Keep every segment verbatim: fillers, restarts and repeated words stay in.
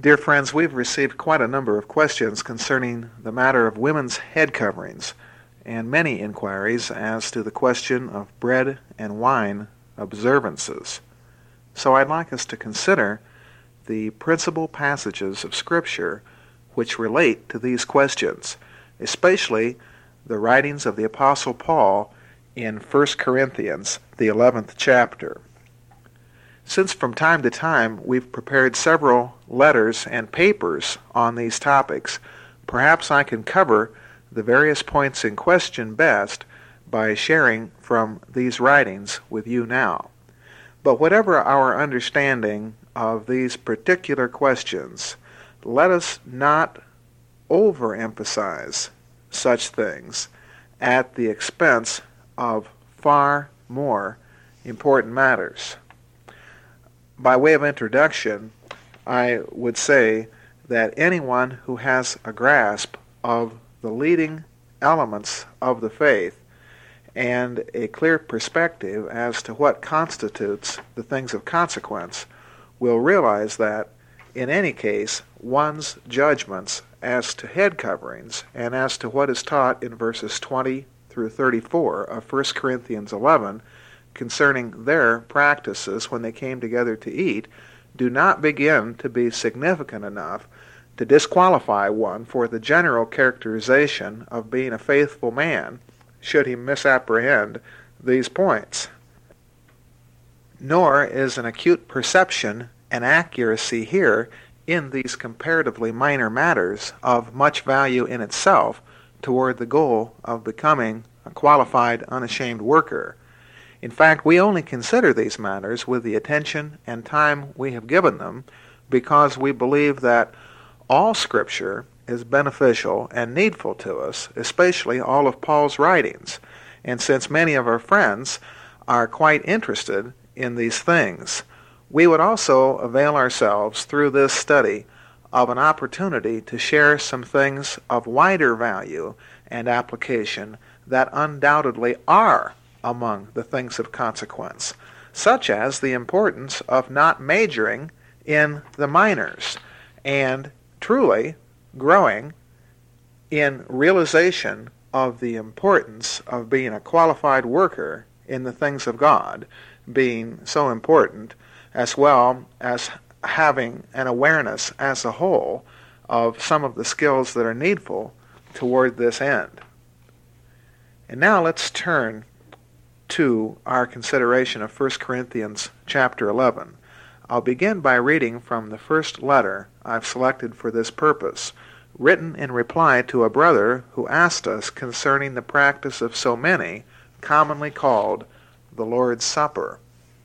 Dear friends, we've received quite a number of questions concerning the matter of women's head coverings, and many inquiries as to the question of bread and wine observances. So I'd like us to consider the principal passages of Scripture which relate to these questions, especially the writings of the Apostle Paul in First Corinthians, the eleventh chapter. Since from time to time we've prepared several letters and papers on these topics, perhaps I can cover the various points in question best by sharing from these writings with you now. But whatever our understanding of these particular questions, let us not overemphasize such things at the expense of far more important matters. By way of introduction, I would say that anyone who has a grasp of the leading elements of the faith and a clear perspective as to what constitutes the things of consequence will realize that, in any case, one's judgments as to head coverings and as to what is taught in verses twenty through thirty-four of First Corinthians eleven concerning their practices when they came together to eat do not begin to be significant enough to disqualify one for the general characterization of being a faithful man should he misapprehend these points. Nor is an acute perception and accuracy here in these comparatively minor matters of much value in itself toward the goal of becoming a qualified, unashamed worker. In fact, we only consider these matters with the attention and time we have given them because we believe that all Scripture is beneficial and needful to us, especially all of Paul's writings, and since many of our friends are quite interested in these things, we would also avail ourselves through this study of an opportunity to share some things of wider value and application that undoubtedly are among the things of consequence, such as the importance of not majoring in the minors and truly growing in realization of the importance of being a qualified worker in the things of God, being so important, as well as having an awareness as a whole of some of the skills that are needful toward this end. And now let's turn to our consideration of First Corinthians chapter eleven. I'll begin by reading from the first letter I've selected for this purpose, written in reply to a brother who asked us concerning the practice of so many, commonly called the Lord's Supper.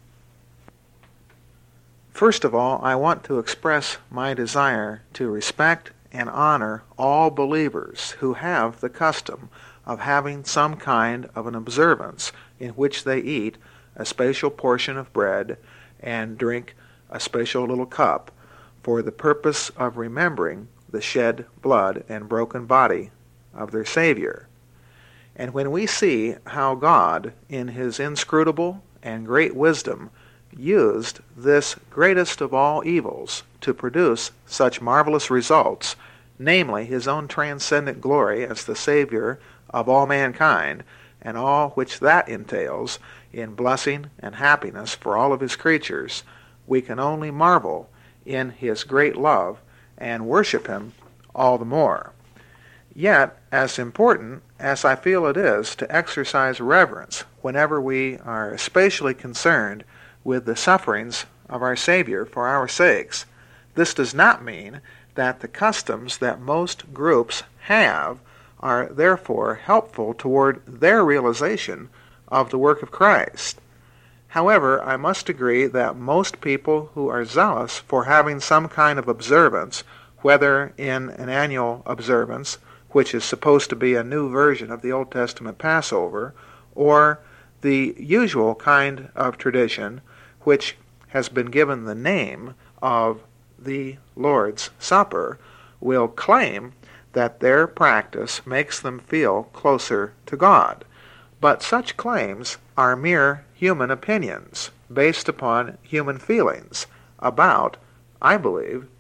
First of all, I want to express my desire to respect and honor all believers who have the custom of having some kind of an observance in which they eat a special portion of bread and drink a special little cup for the purpose of remembering the shed blood and broken body of their Savior. And when we see how God, in His inscrutable and great wisdom, used this greatest of all evils to produce such marvelous results, namely His own transcendent glory as the Savior of all mankind, and all which that entails in blessing and happiness for all of His creatures, we can only marvel in His great love and worship Him all the more. Yet, as important as I feel it is to exercise reverence whenever we are especially concerned with the sufferings of our Savior for our sakes, this does not mean that the customs that most groups have are therefore helpful toward their realization of the work of Christ. However, I must agree that most people who are zealous for having some kind of observance, whether in an annual observance, which is supposed to be a new version of the Old Testament Passover, or the usual kind of tradition, which has been given the name of the Lord's Supper, will claim that their practice makes them feel closer to God. But such claims are mere human opinions based upon human feelings about, I believe,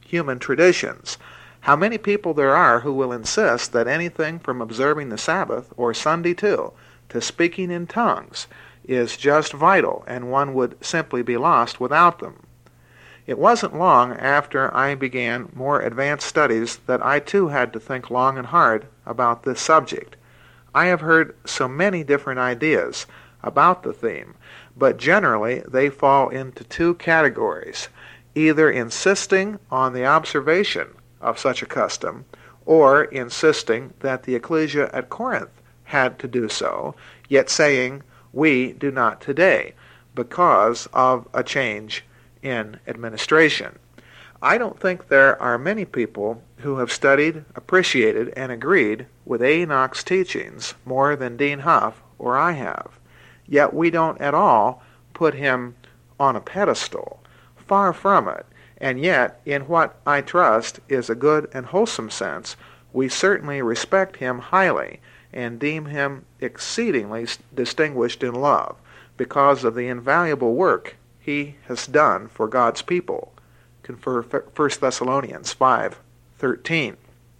human traditions. How many people there are who will insist that anything from observing the Sabbath, or Sunday too, to speaking in tongues is just vital, and one would simply be lost without them. It wasn't long after I began more advanced studies that I too had to think long and hard about this subject. I have heard so many different ideas about the theme, but generally they fall into two categories, either insisting on the observation of such a custom, or insisting that the ecclesia at Corinth had to do so, yet saying, we do not today, because of a change in administration. I don't think there are many people who have studied, appreciated, and agreed with A. Enoch's teachings more than Dean Huff or I have. Yet we don't at all put him on a pedestal. Far from it. And yet, in what I trust is a good and wholesome sense, we certainly respect him highly and deem him exceedingly distinguished in love because of the invaluable work he has done for God's people. Confer First Thessalonians five thirteen.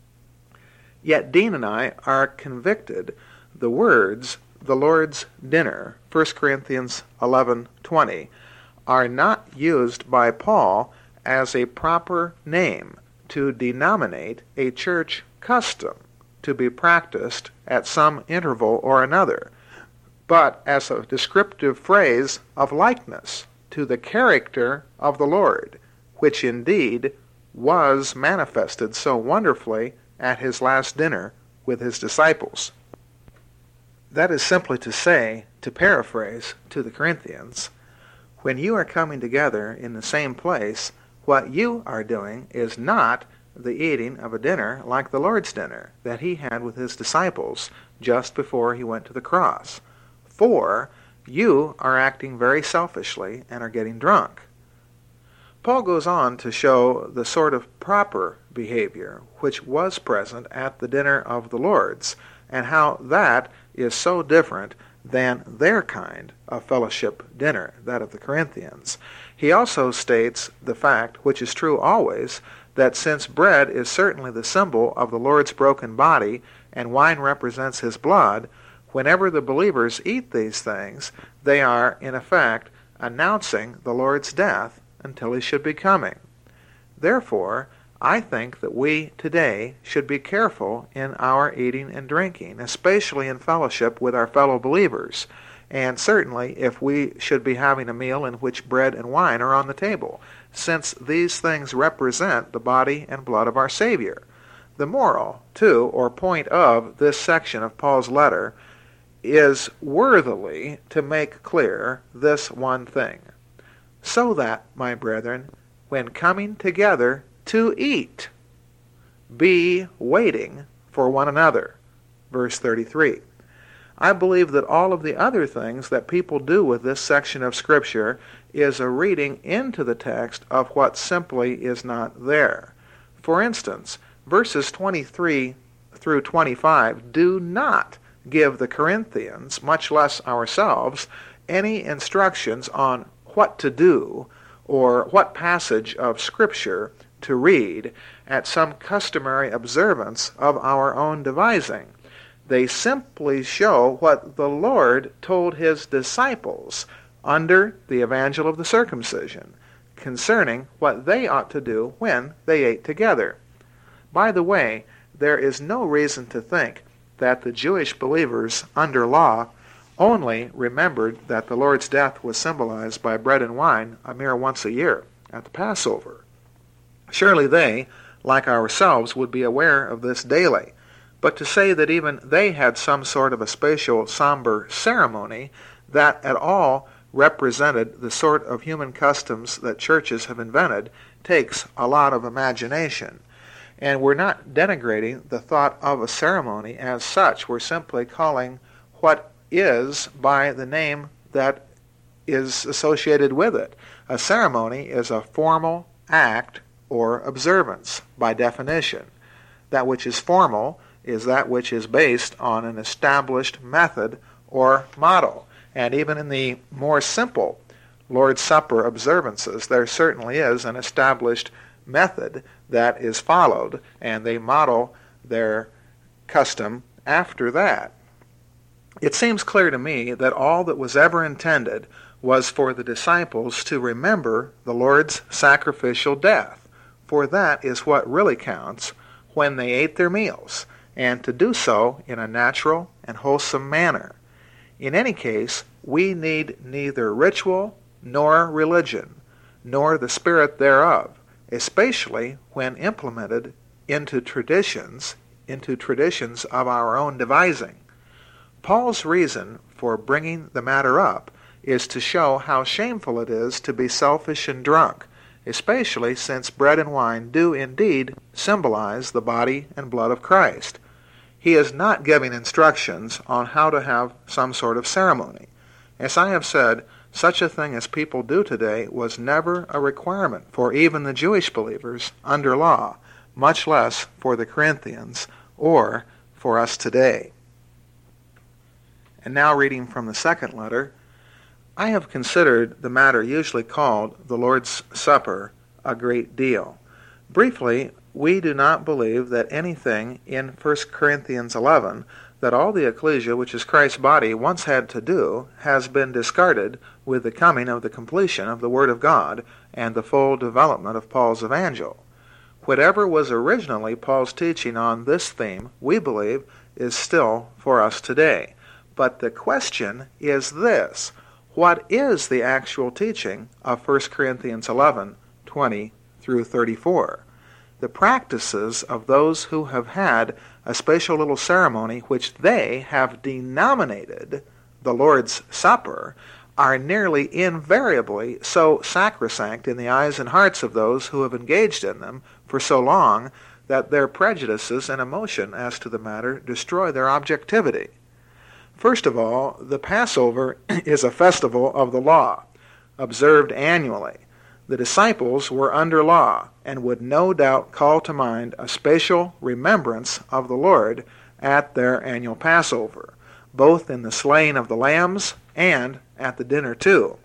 Yet Dean and I are convicted the words, the Lord's dinner, First Corinthians eleven twenty, are not used by Paul as a proper name to denominate a church custom to be practiced at some interval or another, but as a descriptive phrase of likeness to the character of the Lord, which indeed was manifested so wonderfully at his last dinner with his disciples. That is simply to say, to paraphrase to the Corinthians, when you are coming together in the same place, what you are doing is not the eating of a dinner like the Lord's dinner that he had with his disciples just before he went to the cross. For you are acting very selfishly and are getting drunk. Paul goes on to show the sort of proper behavior which was present at the dinner of the Lord's, and how that is so different than their kind of fellowship dinner, that of the Corinthians. He also states the fact, which is true always, that since bread is certainly the symbol of the Lord's broken body and wine represents his blood, whenever the believers eat these things, they are, in effect, announcing the Lord's death until he should be coming. Therefore, I think that we today should be careful in our eating and drinking, especially in fellowship with our fellow believers, and certainly if we should be having a meal in which bread and wine are on the table, since these things represent the body and blood of our Savior. The moral, too, or point of this section of Paul's letter is worthily to make clear this one thing, so that, my brethren, when coming together to eat, be waiting for one another. Verse thirty-three. I believe that all of the other things that people do with this section of Scripture is a reading into the text of what simply is not there. For instance, verses twenty-three through twenty-five do not give the Corinthians, much less ourselves, any instructions on what to do or what passage of Scripture to read at some customary observance of our own devising. They simply show what the Lord told his disciples under the evangel of the circumcision concerning what they ought to do when they ate together. By the way, there is no reason to think that the Jewish believers under law only remembered that the Lord's death was symbolized by bread and wine a mere once a year at the Passover. Surely they, like ourselves, would be aware of this daily. But to say that even they had some sort of a spatial, somber ceremony that at all represented the sort of human customs that churches have invented takes a lot of imagination. And we're not denigrating the thought of a ceremony as such. We're simply calling what is by the name that is associated with it. A ceremony is a formal act or observance by definition. That which is formal is that which is based on an established method or model. And even in the more simple Lord's Supper observances, there certainly is an established method that is followed, and they model their custom after that. It seems clear to me that all that was ever intended was for the disciples to remember the Lord's sacrificial death, for that is what really counts when they ate their meals, and to do so in a natural and wholesome manner. In any case, we need neither ritual nor religion, nor the spirit thereof, especially when implemented into traditions, into traditions of our own devising. Paul's reason for bringing the matter up is to show how shameful it is to be selfish and drunk, especially since bread and wine do indeed symbolize the body and blood of Christ. He is not giving instructions on how to have some sort of ceremony. As I have said, such a thing as people do today was never a requirement for even the Jewish believers under law, much less for the Corinthians or for us today. And now reading from the second letter, I have considered the matter usually called the Lord's Supper a great deal. Briefly, we do not believe that anything in First Corinthians eleven that all the ecclesia, which is Christ's body, once had to do, has been discarded with the coming of the completion of the Word of God and the full development of Paul's evangel. Whatever was originally Paul's teaching on this theme, we believe, is still for us today. But the question is this: what is the actual teaching of First Corinthians eleven, twenty through thirty-four? The practices of those who have had a special little ceremony which they have denominated the Lord's Supper are nearly invariably so sacrosanct in the eyes and hearts of those who have engaged in them for so long that their prejudices and emotion as to the matter destroy their objectivity. First of all, the Passover is a festival of the law, observed annually. The disciples were under law and would no doubt call to mind a special remembrance of the Lord at their annual Passover, both in the slaying of the lambs and at the dinner too.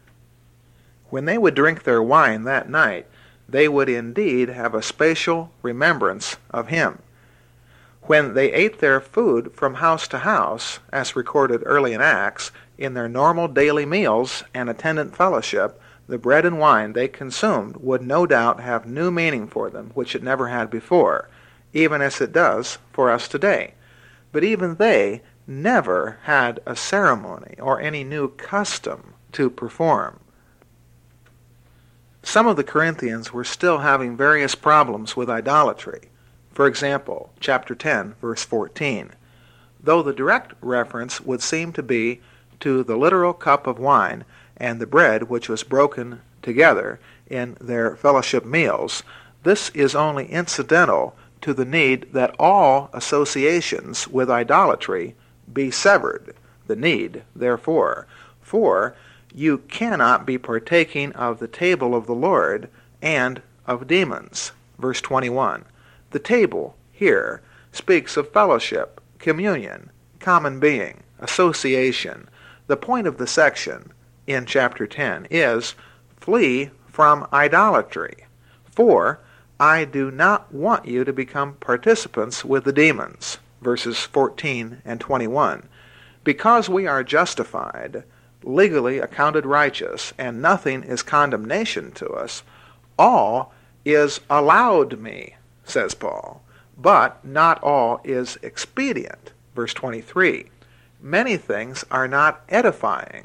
When they would drink their wine that night, they would indeed have a special remembrance of him. When they ate their food from house to house, as recorded early in Acts, in their normal daily meals and attendant fellowship, the bread and wine they consumed would no doubt have new meaning for them, which it never had before, even as it does for us today. But even they never had a ceremony or any new custom to perform. Some of the Corinthians were still having various problems with idolatry. For example, chapter ten, verse fourteen. Though the direct reference would seem to be to the literal cup of wine and the bread which was broken together in their fellowship meals, this is only incidental to the need that all associations with idolatry be severed. The need, therefore, for you cannot be partaking of the table of the Lord and of demons. Verse twenty-one. The table here speaks of fellowship, communion, common being, association. The point of the section in chapter ten is, flee from idolatry, for I do not want you to become participants with the demons. Verses fourteen and twenty-one. Because we are justified, legally accounted righteous, and nothing is condemnation to us, all is allowed me, says Paul, but not all is expedient. Verse twenty-three. Many things are not edifying,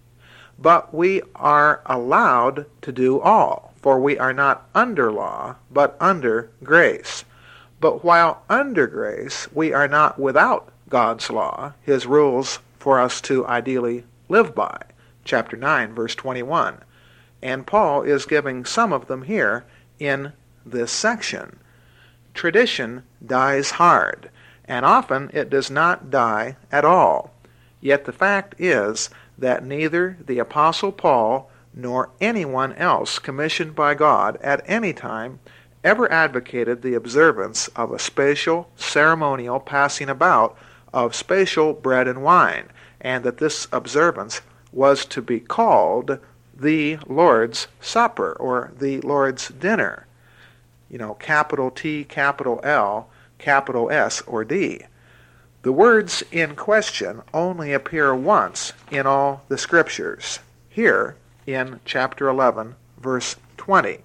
but we are allowed to do all, for we are not under law, but under grace. But while under grace, we are not without God's law, his rules for us to ideally live by. Chapter nine, verse twenty-one. And Paul is giving some of them here in this section. Tradition dies hard, and often it does not die at all. Yet the fact is that neither the Apostle Paul nor anyone else commissioned by God at any time ever advocated the observance of a spatial ceremonial passing about of spatial bread and wine, and that this observance was to be called the Lord's Supper or the Lord's Dinner. you know, capital T, capital L, capital S, or D. The words in question only appear once in all the Scriptures, here in chapter eleven, verse twenty.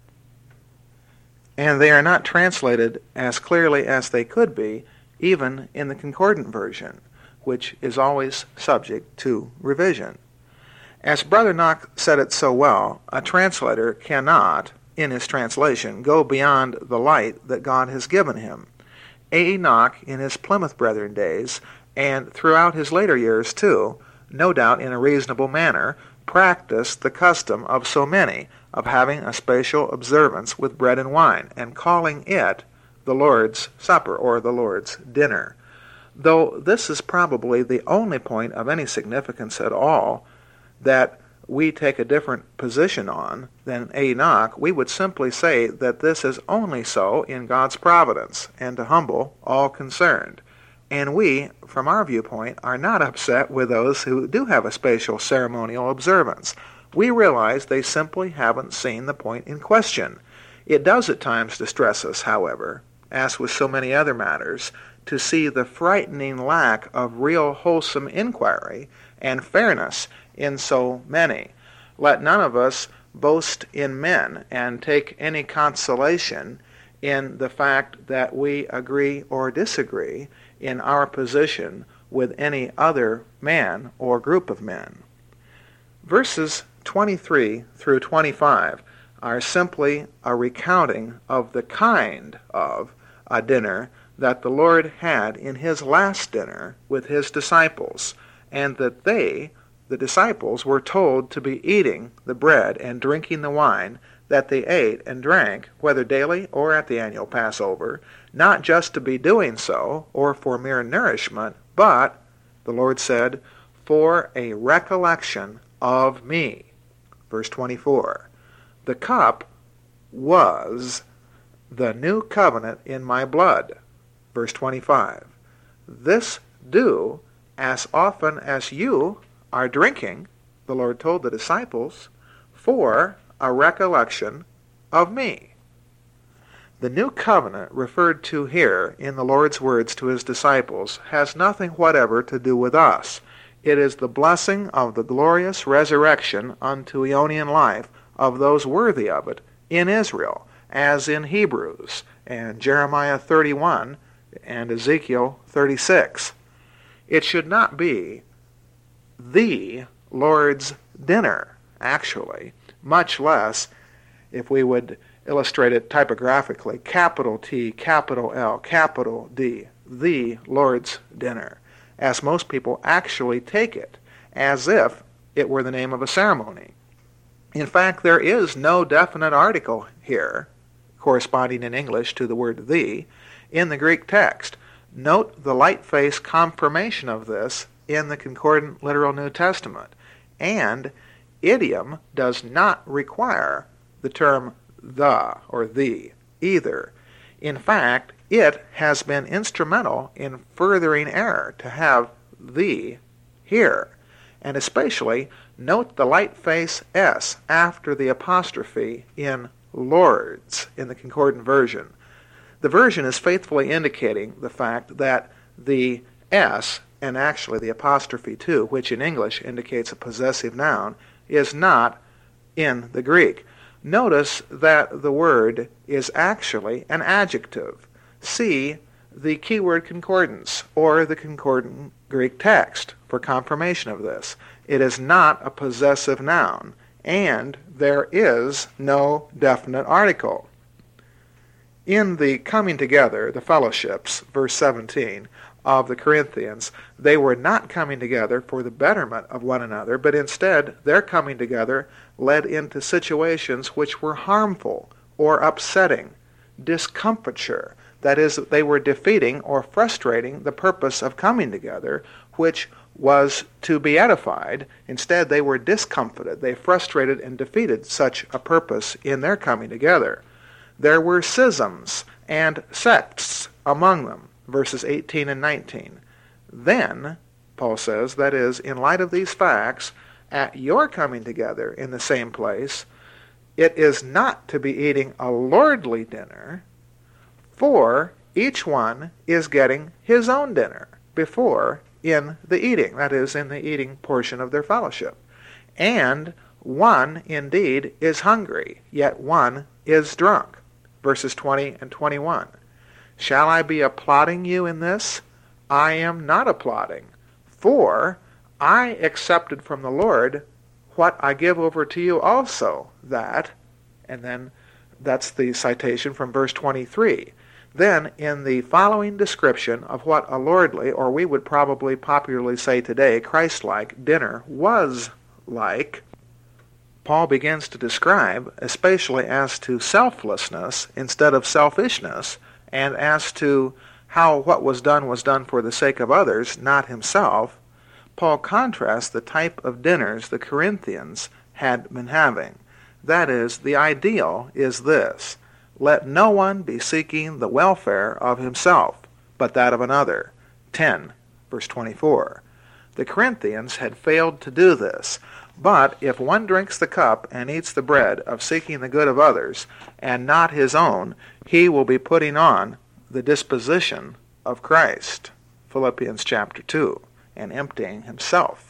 And they are not translated as clearly as they could be, even in the Concordant version, which is always subject to revision. As Brother Knox said it so well, a translator cannot, in his translation, go beyond the light that God has given him. A E. Knox, in his Plymouth Brethren days, and throughout his later years too, no doubt in a reasonable manner, practiced the custom of so many of having a spatial observance with bread and wine, and calling it the Lord's Supper, or the Lord's Dinner. Though this is probably the only point of any significance at all that we take a different position on than A. Knox, we would simply say that this is only so in God's providence, and to humble all concerned. And we, from our viewpoint, are not upset with those who do have a spatial ceremonial observance. We realize they simply haven't seen the point in question. It does at times distress us, however, as with so many other matters, to see the frightening lack of real wholesome inquiry and fairness in so many. Let none of us boast in men and take any consolation in the fact that we agree or disagree in our position with any other man or group of men. Verses twenty-three through twenty-five are simply a recounting of the kind of a dinner that the Lord had in his last dinner with his disciples, and that they, the disciples, were told to be eating the bread and drinking the wine that they ate and drank, whether daily or at the annual Passover, not just to be doing so, or for mere nourishment, but, the Lord said, for a recollection of me. Verse twenty-four, the cup was the new covenant in my blood. Verse twenty-five, this do as often as you are drinking, the Lord told the disciples, for a recollection of me. The new covenant referred to here in the Lord's words to his disciples has nothing whatever to do with us. It is the blessing of the glorious resurrection unto Aeonian life of those worthy of it in Israel, as in Hebrews and Jeremiah thirty-one and Ezekiel thirty-six. It should not be the Lord's dinner, actually, much less, if we would illustrate it typographically, capital T, capital L, capital D, the Lord's dinner, as most people actually take it, as if it were the name of a ceremony. In fact, there is no definite article here, corresponding in English to the word the, in the Greek text. Note the light-face confirmation of this in the Concordant Literal New Testament. And idiom does not require the term the or the either. In fact, it has been instrumental in furthering error to have the here. And especially, note the light-face S after the apostrophe in Lord's in the Concordant version. The version is faithfully indicating the fact that the S, and actually the apostrophe too, which in English indicates a possessive noun, is not in the Greek. Notice that the word is actually an adjective. See the keyword concordance, or the concordant Greek text, for confirmation of this. It is not a possessive noun, and there is no definite article. In the coming together, the fellowships, verse seventeen, of the Corinthians, they were not coming together for the betterment of one another, but instead their coming together led into situations which were harmful or upsetting, discomfiture. That is, they were defeating or frustrating the purpose of coming together, which was to be edified. Instead, they were discomfited. They frustrated and defeated such a purpose in their coming together. There were schisms and sects among them, verses eighteen and nineteen. Then, Paul says, that is, in light of these facts, at your coming together in the same place, it is not to be eating a lordly dinner, for each one is getting his own dinner before in the eating, that is, in the eating portion of their fellowship. And one indeed is hungry, yet one is drunk. Verses twenty and twenty-one. Shall I be applauding you in this? I am not applauding, for I accepted from the Lord what I give over to you also, that, and then that's the citation from verse twenty-three. Then, in the following description of what a lordly, or we would probably popularly say today, Christ-like dinner was like, Paul begins to describe, especially as to selflessness instead of selfishness, and as to how what was done was done for the sake of others, not himself. Paul contrasts the type of dinners the Corinthians had been having. That is, the ideal is this: let no one be seeking the welfare of himself, but that of another. ten, verse twenty-four. The Corinthians had failed to do this, but if one drinks the cup and eats the bread of seeking the good of others, and not his own, he will be putting on the disposition of Christ. Philippians chapter two. And emptying himself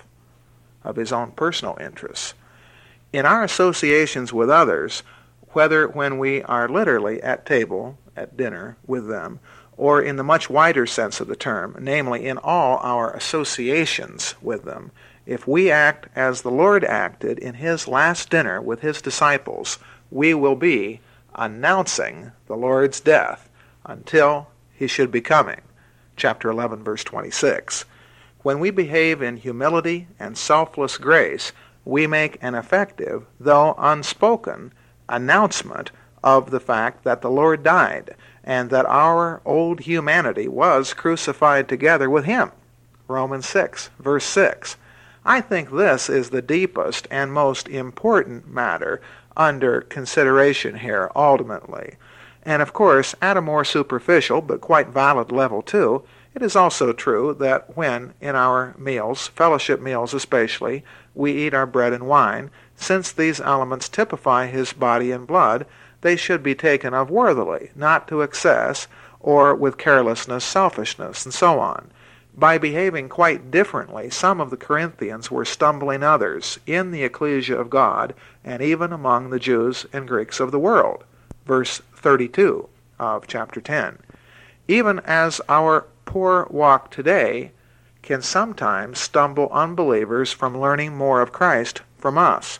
of his own personal interests. In our associations with others, whether when we are literally at table, at dinner, with them, or in the much wider sense of the term, namely in all our associations with them, if we act as the Lord acted in his last dinner with his disciples, we will be announcing the Lord's death until he should be coming. Chapter eleven, verse twenty-six. When we behave in humility and selfless grace, we make an effective, though unspoken, announcement of the fact that the Lord died, and that our old humanity was crucified together with him. Romans six, verse six. I think this is the deepest and most important matter under consideration here ultimately. And of course, at a more superficial but quite valid level too, it is also true that when, in our meals, fellowship meals especially, we eat our bread and wine, since these elements typify his body and blood, they should be taken of worthily, not to excess, or with carelessness, selfishness, and so on. By behaving quite differently, some of the Corinthians were stumbling others in the ecclesia of God, and even among the Jews and Greeks of the world. Verse thirty-two of chapter ten. Even as our poor walk today can sometimes stumble unbelievers from learning more of Christ from us.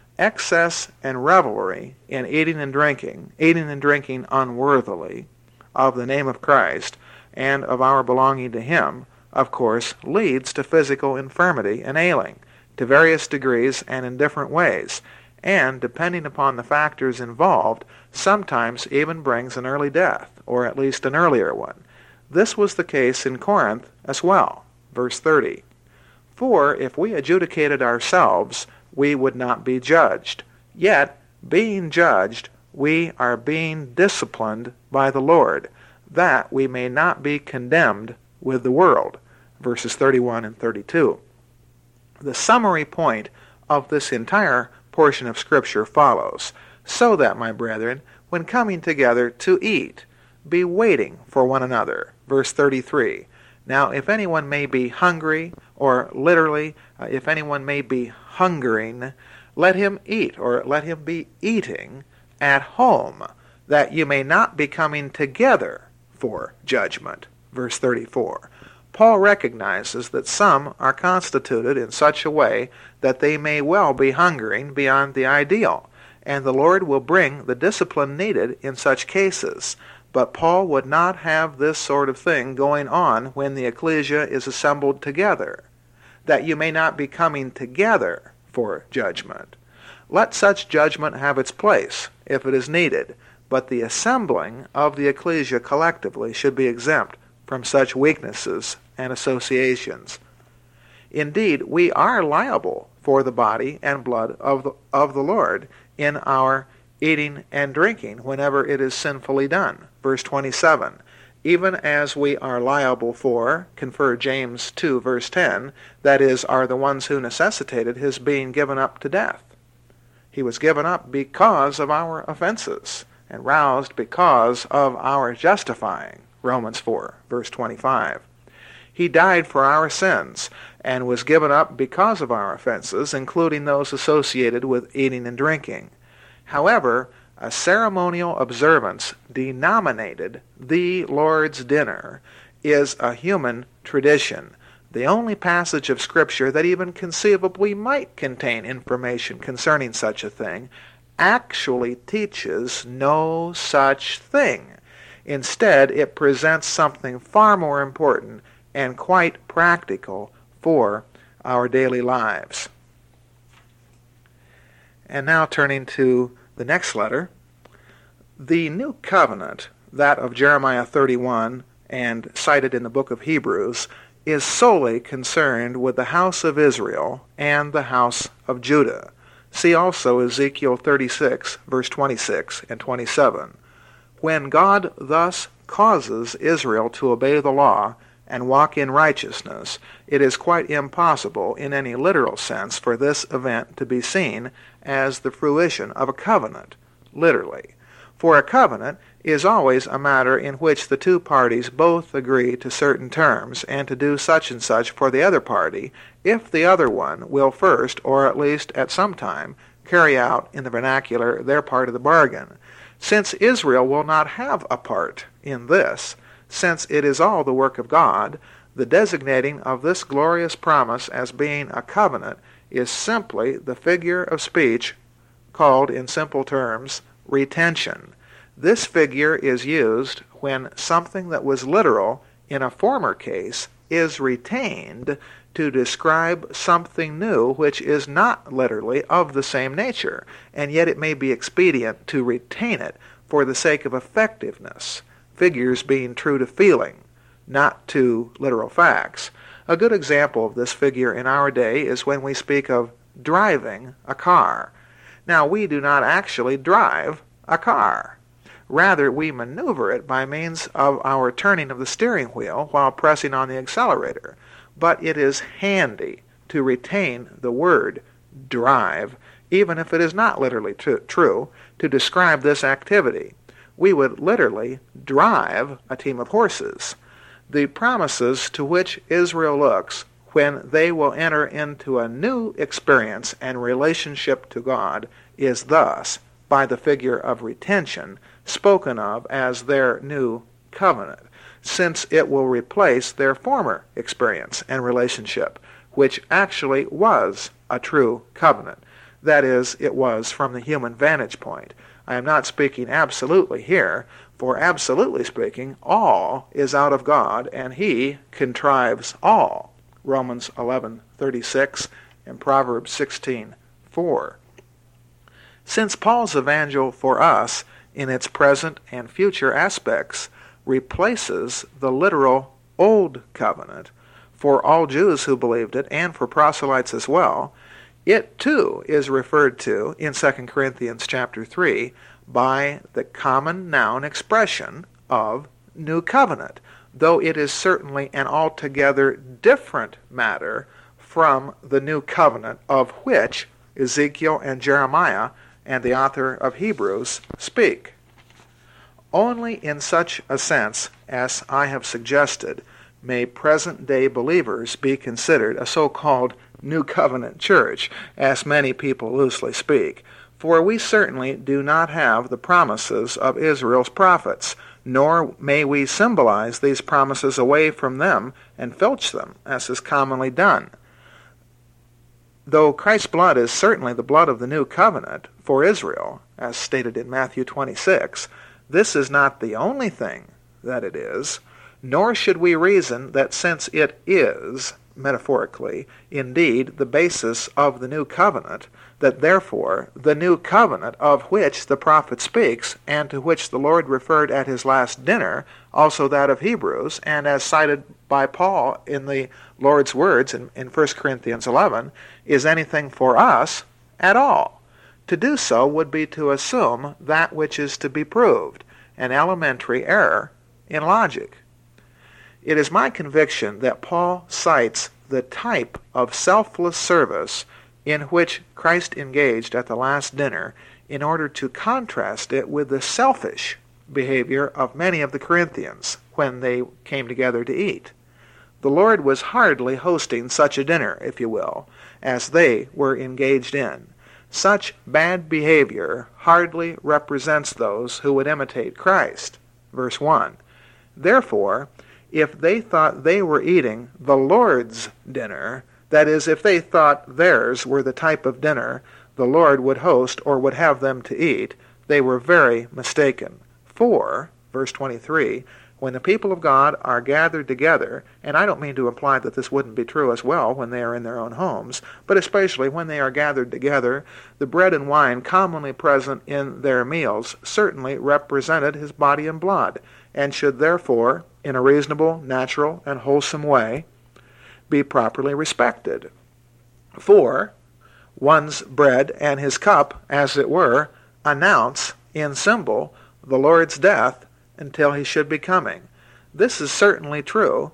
Excess and revelry in eating and drinking, eating and drinking unworthily of the name of Christ and of our belonging to him, of course, leads to physical infirmity and ailing, to various degrees and in different ways, and, depending upon the factors involved, sometimes even brings an early death, or at least an earlier one. This was the case in Corinth as well. Verse thirty. For if we adjudicated ourselves, we would not be judged. Yet, being judged, we are being disciplined by the Lord, that we may not be condemned with the world. Verses thirty-one and thirty-two. The summary point of this entire portion of Scripture follows, so that, my brethren, when coming together to eat, be waiting for one another. Verse thirty-three. Now, if anyone may be hungry, or literally, uh, if anyone may be hungering, let him eat, or let him be eating at home, that you may not be coming together for judgment. Verse thirty-four. Paul recognizes that some are constituted in such a way that they may well be hungering beyond the ideal, and the Lord will bring the discipline needed in such cases. But Paul would not have this sort of thing going on when the ecclesia is assembled together, that you may not be coming together for judgment. Let such judgment have its place, if it is needed, but the assembling of the ecclesia collectively should be exempt from such weaknesses and associations. Indeed, we are liable for the body and blood of the, of the Lord in our eating and drinking whenever it is sinfully done. Verse twenty-seven. Even as we are liable for, confer James two, verse ten, that is, are the ones who necessitated his being given up to death. He was given up because of our offenses, and roused because of our justifying. Romans four, verse twenty-five. He died for our sins, and was given up because of our offenses, including those associated with eating and drinking. However, a ceremonial observance denominated the Lord's dinner is a human tradition. The only passage of Scripture that even conceivably might contain information concerning such a thing actually teaches no such thing. Instead, it presents something far more important and quite practical for our daily lives. And now turning to the next letter, the new covenant, that of Jeremiah thirty-one and cited in the book of Hebrews, is solely concerned with the house of Israel and the house of Judah. See also Ezekiel thirty-six, verse twenty-six and twenty-seven. When God thus causes Israel to obey the law and walk in righteousness, it is quite impossible in any literal sense for this event to be seen as the fruition of a covenant, literally. For a covenant is always a matter in which the two parties both agree to certain terms and to do such and such for the other party if the other one will first, or at least at some time, carry out in the vernacular their part of the bargain. Since Israel will not have a part in this, since it is all the work of God, the designating of this glorious promise as being a covenant is simply the figure of speech called, in simple terms, retention. This figure is used when something that was literal in a former case is retained to describe something new which is not literally of the same nature, and yet it may be expedient to retain it for the sake of effectiveness, figures being true to feeling, not to literal facts. A good example of this figure in our day is when we speak of driving a car. Now, we do not actually drive a car. Rather, we maneuver it by means of our turning of the steering wheel while pressing on the accelerator. But it is handy to retain the word drive, even if it is not literally t- true, to describe this activity. We would literally drive a team of horses. The promises to which Israel looks when they will enter into a new experience and relationship to God is thus, by the figure of retention, spoken of as their new covenant, since it will replace their former experience and relationship, which actually was a true covenant. That is, it was from the human vantage point. I am not speaking absolutely here, for absolutely speaking, all is out of God, and He contrives all. Romans eleven thirty-six and Proverbs sixteen four. Since Paul's evangel for us, in its present and future aspects, replaces the literal Old Covenant for all Jews who believed it, and for proselytes as well, it too is referred to in Second Corinthians chapter three by the common noun expression of New Covenant, though it is certainly an altogether different matter from the New Covenant of which Ezekiel and Jeremiah and the author of Hebrews speak. Only in such a sense as I have suggested may present-day believers be considered a so-called New Covenant church, as many people loosely speak, for we certainly do not have the promises of Israel's prophets, nor may we symbolize these promises away from them and filch them, as is commonly done. Though Christ's blood is certainly the blood of the New Covenant for Israel, as stated in Matthew twenty-six, this is not the only thing that it is, nor should we reason that since it is, metaphorically, indeed the basis of the New Covenant, that therefore the New Covenant of which the prophet speaks, and to which the Lord referred at his last dinner, also that of Hebrews, and as cited by Paul in the Lord's words in, in First Corinthians eleven, is anything for us at all. To do so would be to assume that which is to be proved, an elementary error in logic. It is my conviction that Paul cites the type of selfless service in which Christ engaged at the last dinner in order to contrast it with the selfish behavior of many of the Corinthians when they came together to eat. The Lord was hardly hosting such a dinner, if you will, as they were engaged in. Such bad behavior hardly represents those who would imitate Christ. Verse one, therefore, if they thought they were eating the Lord's dinner, that is, if they thought theirs were the type of dinner the Lord would host or would have them to eat, they were very mistaken. For, verse twenty-three, when the people of God are gathered together, and I don't mean to imply that this wouldn't be true as well when they are in their own homes, but especially when they are gathered together, the bread and wine commonly present in their meals certainly represented his body and blood, and should therefore, in a reasonable, natural, and wholesome way, be properly respected. For one's bread and his cup, as it were, announce, in symbol, the Lord's death until he should be coming. This is certainly true,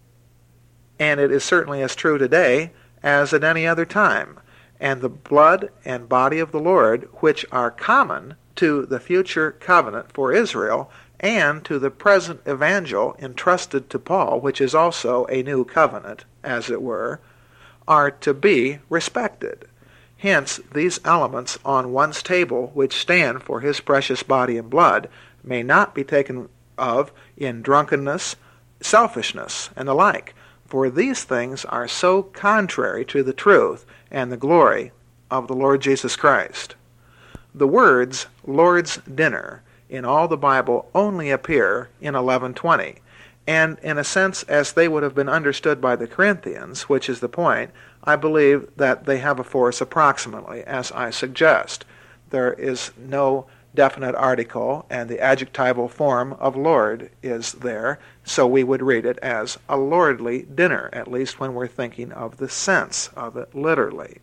and it is certainly as true today as at any other time. And the blood and body of the Lord, which are common to the future covenant for Israel and to the present evangel entrusted to Paul, which is also a new covenant, as it were, are to be respected. Hence, these elements on one's table, which stand for his precious body and blood, may not be taken of in drunkenness, selfishness, and the like, for these things are so contrary to the truth and the glory of the Lord Jesus Christ. The words Lord's dinner in all the Bible only appear in eleven twenty, and in a sense as they would have been understood by the Corinthians, which is the point, I believe that they have a force approximately, as I suggest. There is no definite article, and the adjectival form of Lord is there, so we would read it as a lordly dinner, at least when we're thinking of the sense of it literally.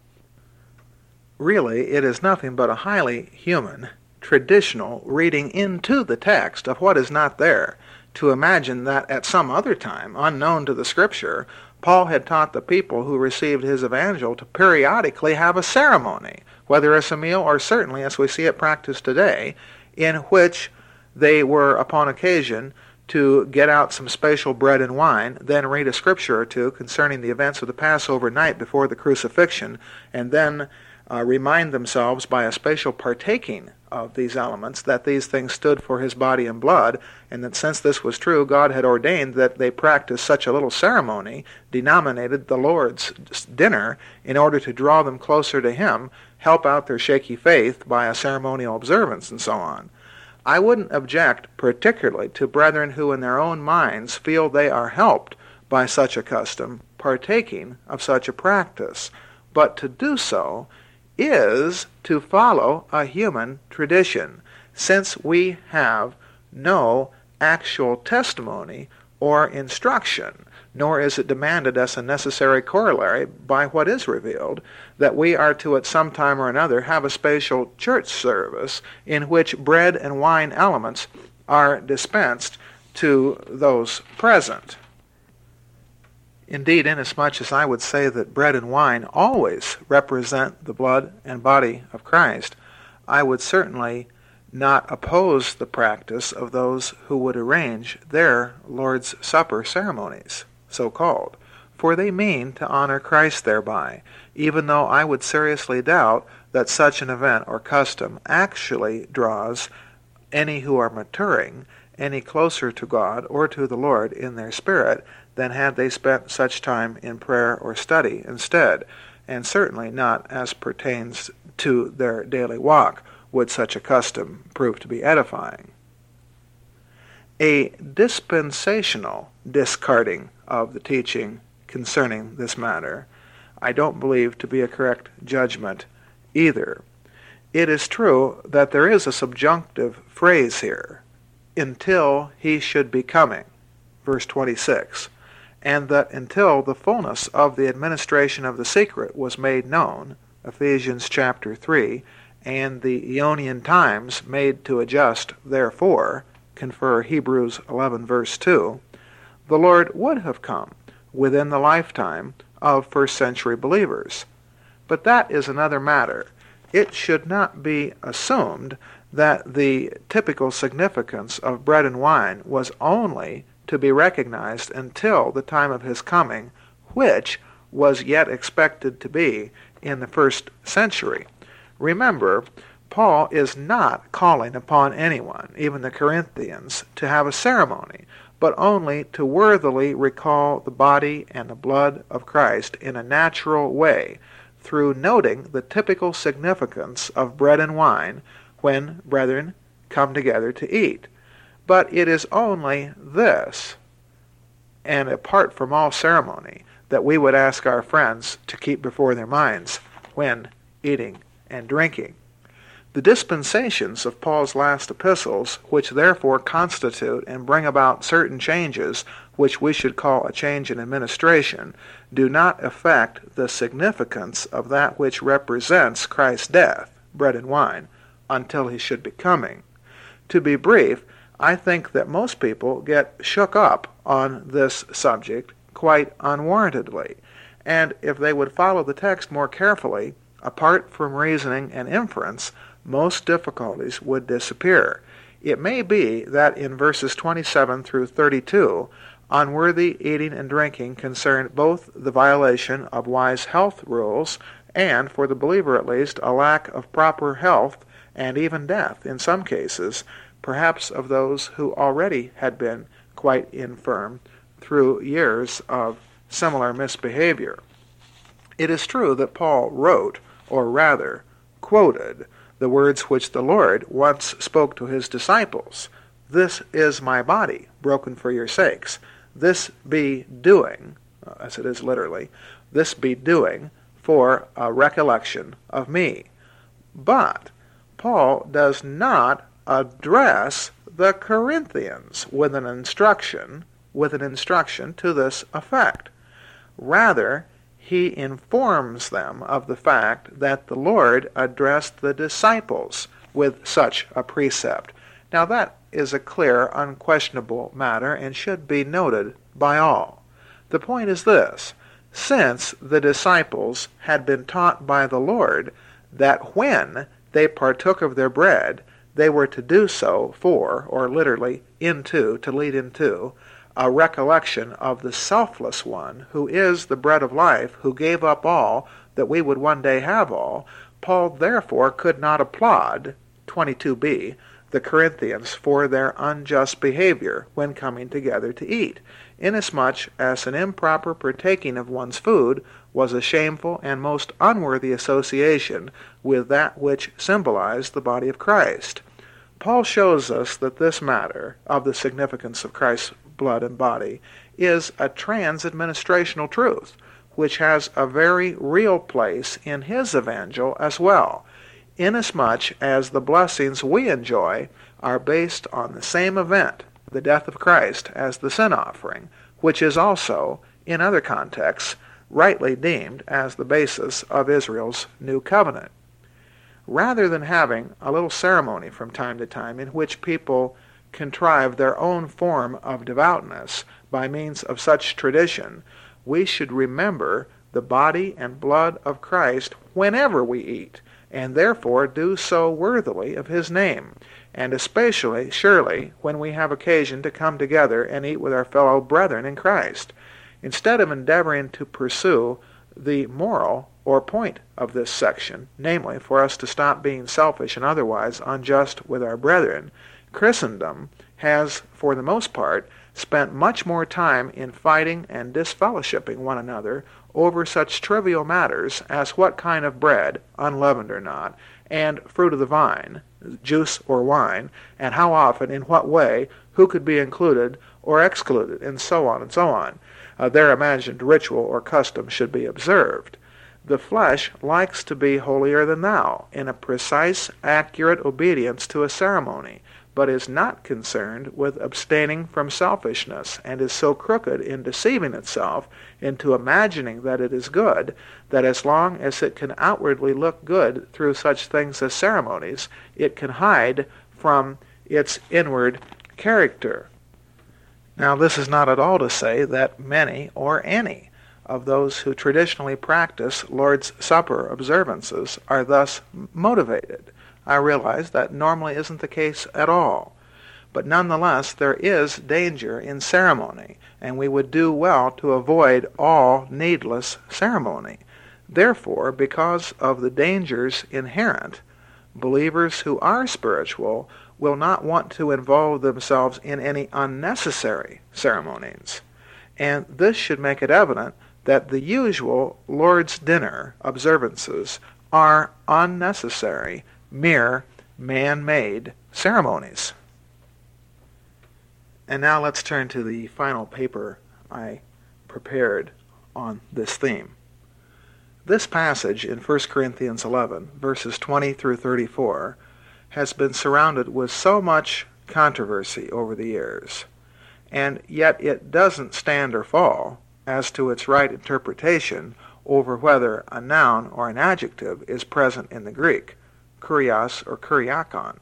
Really, it is nothing but a highly human, traditional reading into the text of what is not there, to imagine that at some other time, unknown to the Scripture, Paul had taught the people who received his evangel to periodically have a ceremony, whether as a meal or certainly as we see it practiced today, in which they were upon occasion to get out some special bread and wine, then read a scripture or two concerning the events of the Passover night before the crucifixion, and then uh, remind themselves by a special partaking of these elements that these things stood for his body and blood, and that since this was true, God had ordained that they practice such a little ceremony, denominated the Lord's dinner, in order to draw them closer to him, help out their shaky faith by a ceremonial observance, and so on. I wouldn't object particularly to brethren who in their own minds feel they are helped by such a custom, partaking of such a practice, but to do so is to follow a human tradition, since we have no actual testimony or instruction, nor is it demanded as a necessary corollary by what is revealed, that we are to at some time or another have a special church service in which bread and wine elements are dispensed to those present. Indeed, inasmuch as I would say that bread and wine always represent the blood and body of Christ, I would certainly not oppose the practice of those who would arrange their Lord's Supper ceremonies, so called, for they mean to honor Christ thereby, even though I would seriously doubt that such an event or custom actually draws any who are maturing any closer to God or to the Lord in their spirit than had they spent such time in prayer or study instead, and certainly not as pertains to their daily walk would such a custom prove to be edifying. A dispensational discarding of the teaching concerning this matter I don't believe to be a correct judgment either. It is true that there is a subjunctive phrase here, until he should be coming, verse twenty-six, and that until the fullness of the administration of the secret was made known, Ephesians chapter three, and the Aeonian times made to adjust therefore, confer Hebrews eleven verse two, the Lord would have come within the lifetime of first century believers. But that is another matter. It should not be assumed that the typical significance of bread and wine was only to be recognized until the time of his coming, which was yet expected to be in the first century. Remember, Paul is not calling upon anyone, even the Corinthians, to have a ceremony, but only to worthily recall the body and the blood of Christ in a natural way, through noting the typical significance of bread and wine when brethren come together to eat. But it is only this, and apart from all ceremony, that we would ask our friends to keep before their minds when eating and drinking. The dispensations of Paul's last epistles, which therefore constitute and bring about certain changes which we should call a change in administration, do not affect the significance of that which represents Christ's death, bread and wine, until he should be coming. To be brief, I think that most people get shook up on this subject quite unwarrantedly, and if they would follow the text more carefully, apart from reasoning and inference, most difficulties would disappear. It may be that in verses twenty-seven through thirty-two, unworthy eating and drinking concerned both the violation of wise health rules and, for the believer at least, a lack of proper health and even death in some cases, perhaps of those who already had been quite infirm through years of similar misbehavior. It is true that Paul wrote, or rather quoted, the words which the Lord once spoke to his disciples. This is my body, broken for your sakes. This be doing, as it is literally, this be doing for a recollection of me. But Paul does not address the Corinthians with an instruction, with an instruction to this effect. Rather, he informs them of the fact that the Lord addressed the disciples with such a precept. Now that is a clear, unquestionable matter and should be noted by all. The point is this: since the disciples had been taught by the Lord that when they partook of their bread, they were to do so for, or literally into, to lead into, a recollection of the selfless one who is the bread of life, who gave up all that we would one day have all, Paul therefore could not applaud, twenty-two b, the Corinthians for their unjust behavior when coming together to eat, inasmuch as an improper partaking of one's food was a shameful and most unworthy association with that which symbolized the body of Christ. Paul shows us that this matter of the significance of Christ's blood and body is a trans-administrational truth, which has a very real place in his evangel as well, inasmuch as the blessings we enjoy are based on the same event, the death of Christ, as the sin offering, which is also, in other contexts, rightly deemed as the basis of Israel's new covenant. Rather than having a little ceremony from time to time in which people contrive their own form of devoutness by means of such tradition, we should remember the body and blood of Christ whenever we eat, and therefore do so worthily of his name, and especially, surely, when we have occasion to come together and eat with our fellow brethren in Christ. Instead of endeavoring to pursue the moral or point of this section, namely, for us to stop being selfish and otherwise unjust with our brethren, Christendom has, for the most part, spent much more time in fighting and disfellowshipping one another over such trivial matters as what kind of bread, unleavened or not, and fruit of the vine, juice or wine, and how often, in what way, who could be included or excluded, and so on and so on. Uh, their imagined ritual or custom should be observed. The flesh likes to be holier than thou, in a precise, accurate obedience to a ceremony, but is not concerned with abstaining from selfishness, and is so crooked in deceiving itself into imagining that it is good, that as long as it can outwardly look good through such things as ceremonies, it can hide from its inward character. Now, this is not at all to say that many or any of those who traditionally practice Lord's Supper observances are thus motivated. I realize that normally isn't the case at all. But nonetheless, there is danger in ceremony, and we would do well to avoid all needless ceremony. Therefore, because of the dangers inherent, believers who are spiritual will not want to involve themselves in any unnecessary ceremonies. And this should make it evident that the usual Lord's dinner observances are unnecessary, mere man-made ceremonies. And now let's turn to the final paper I prepared on this theme. This passage in First Corinthians eleven, verses twenty through thirty-four, has been surrounded with so much controversy over the years, and yet it doesn't stand or fall as to its right interpretation over whether a noun or an adjective is present in the Greek, kurios or kuriakon.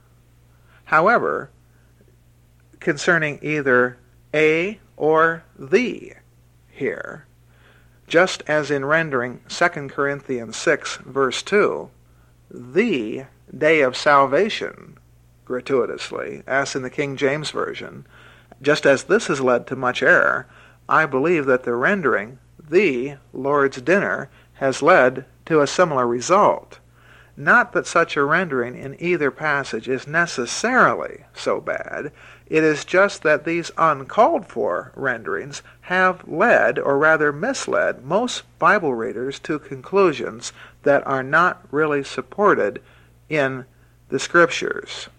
However, concerning either a or the here, just as in rendering Second Corinthians six, verse two, the day of salvation, gratuitously, as in the King James Version, just as this has led to much error, I believe that the rendering the Lord's dinner has led to a similar result. Not that such a rendering in either passage is necessarily so bad. It is just that these uncalled for renderings have led, or rather misled, most Bible readers to conclusions that are not really supported in the Scriptures.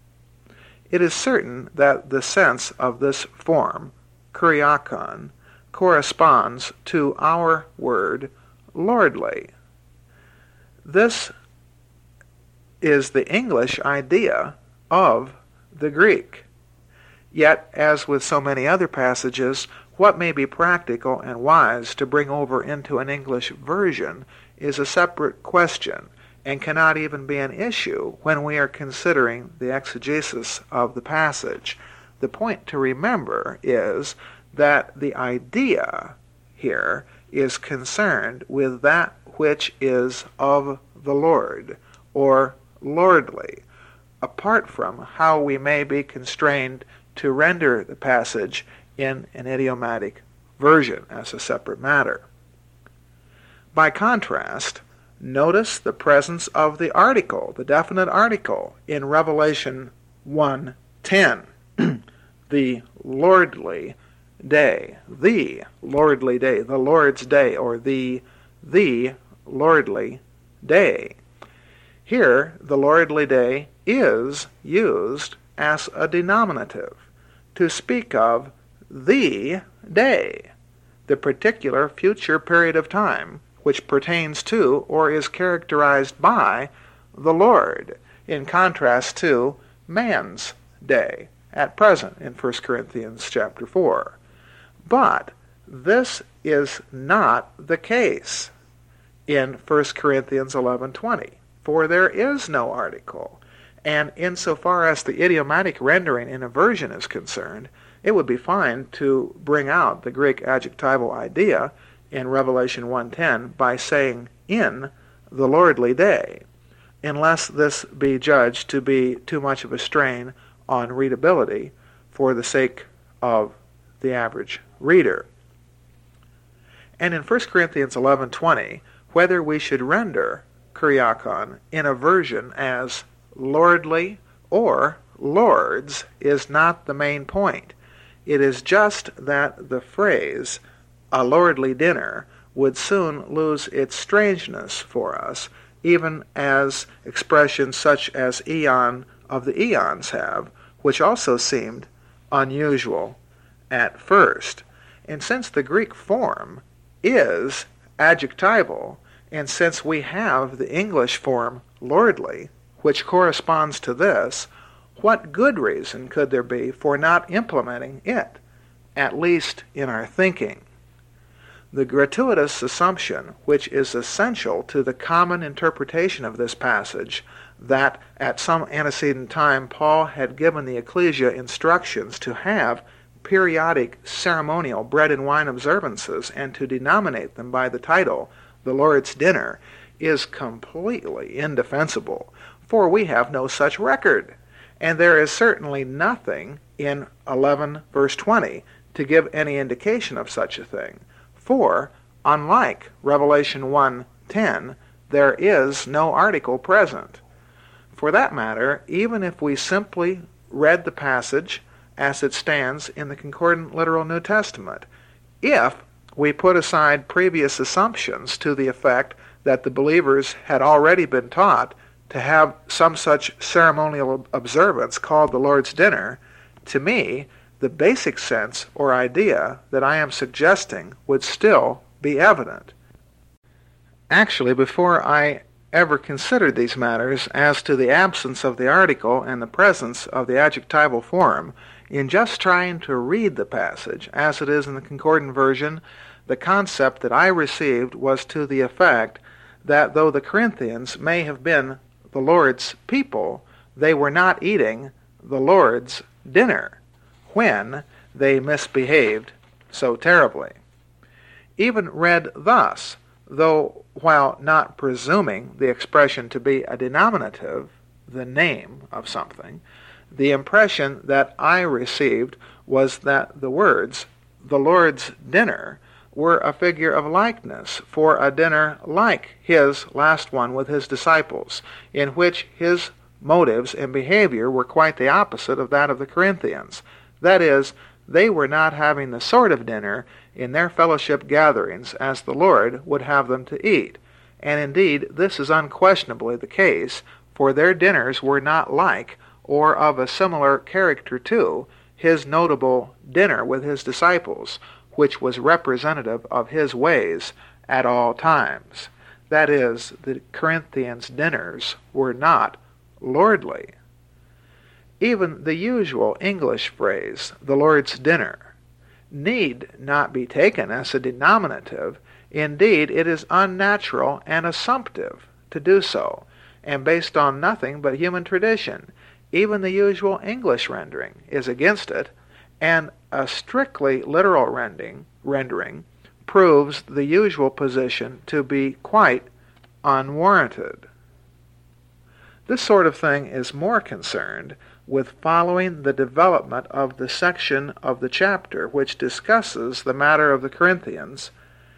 It is certain that the sense of this form, kuriakon, corresponds to our word lordly. This is the English idea of the Greek. Yet, as with so many other passages, what may be practical and wise to bring over into an English version is a separate question, and cannot even be an issue when we are considering the exegesis of the passage. The point to remember is that the idea here is concerned with that which is of the Lord, or lordly, apart from how we may be constrained to render the passage in an idiomatic version as a separate matter. By contrast, notice the presence of the article, the definite article, in Revelation one ten, the lordly day, the lordly day, the Lord's day, or the the lordly day. Here, the lordly day is used as a denominative to speak of the day, the particular future period of time which pertains to or is characterized by the Lord, in contrast to man's day at present in First Corinthians chapter four. But this is not the case in First Corinthians eleven twenty, for there is no article, and insofar as the idiomatic rendering in a version is concerned, it would be fine to bring out the Greek adjectival idea in Revelation one ten by saying in the lordly day, unless this be judged to be too much of a strain on readability for the sake of the average reader. And in First Corinthians eleven twenty, whether we should render kuriakon in a version as lordly or lords is not the main point. It is just that the phrase a lordly dinner would soon lose its strangeness for us, even as expressions such as eon of the eons have, which also seemed unusual at first. And since the Greek form is adjectival, and since we have the English form lordly, which corresponds to this, what good reason could there be for not implementing it, at least in our thinking? The gratuitous assumption, which is essential to the common interpretation of this passage, that at some antecedent time Paul had given the ecclesia instructions to have periodic ceremonial bread and wine observances and to denominate them by the title, the Lord's Dinner, is completely indefensible, for we have no such record, and there is certainly nothing in eleven verse twenty to give any indication of such a thing, for, unlike Revelation one ten, there is no article present. For that matter, even if we simply read the passage as it stands in the Concordant Literal New Testament, if we put aside previous assumptions to the effect that the believers had already been taught to have some such ceremonial observance called the Lord's Dinner, to me, the basic sense or idea that I am suggesting would still be evident. Actually, before I ever considered these matters as to the absence of the article and the presence of the adjectival form, in just trying to read the passage as it is in the Concordant version, the concept that I received was to the effect that though the Corinthians may have been the Lord's people, they were not eating the Lord's dinner when they misbehaved so terribly. Even read thus, though while not presuming the expression to be a denominative, the name of something, the impression that I received was that the words, the Lord's dinner, were a figure of likeness for a dinner like his last one with his disciples, in which his motives and behavior were quite the opposite of that of the Corinthians. That is, they were not having the sort of dinner in their fellowship gatherings as the Lord would have them to eat. And indeed, this is unquestionably the case, for their dinners were not like, or of a similar character to, his notable dinner with his disciples, which was representative of his ways at all times. That is, the Corinthians' dinners were not lordly. Even the usual English phrase, the Lord's dinner, need not be taken as a denominative. Indeed, it is unnatural and assumptive to do so, and based on nothing but human tradition. Even the usual English rendering is against it, and a strictly literal rendering, rendering proves the usual position to be quite unwarranted. This sort of thing is more concerned with following the development of the section of the chapter which discusses the matter of the Corinthians,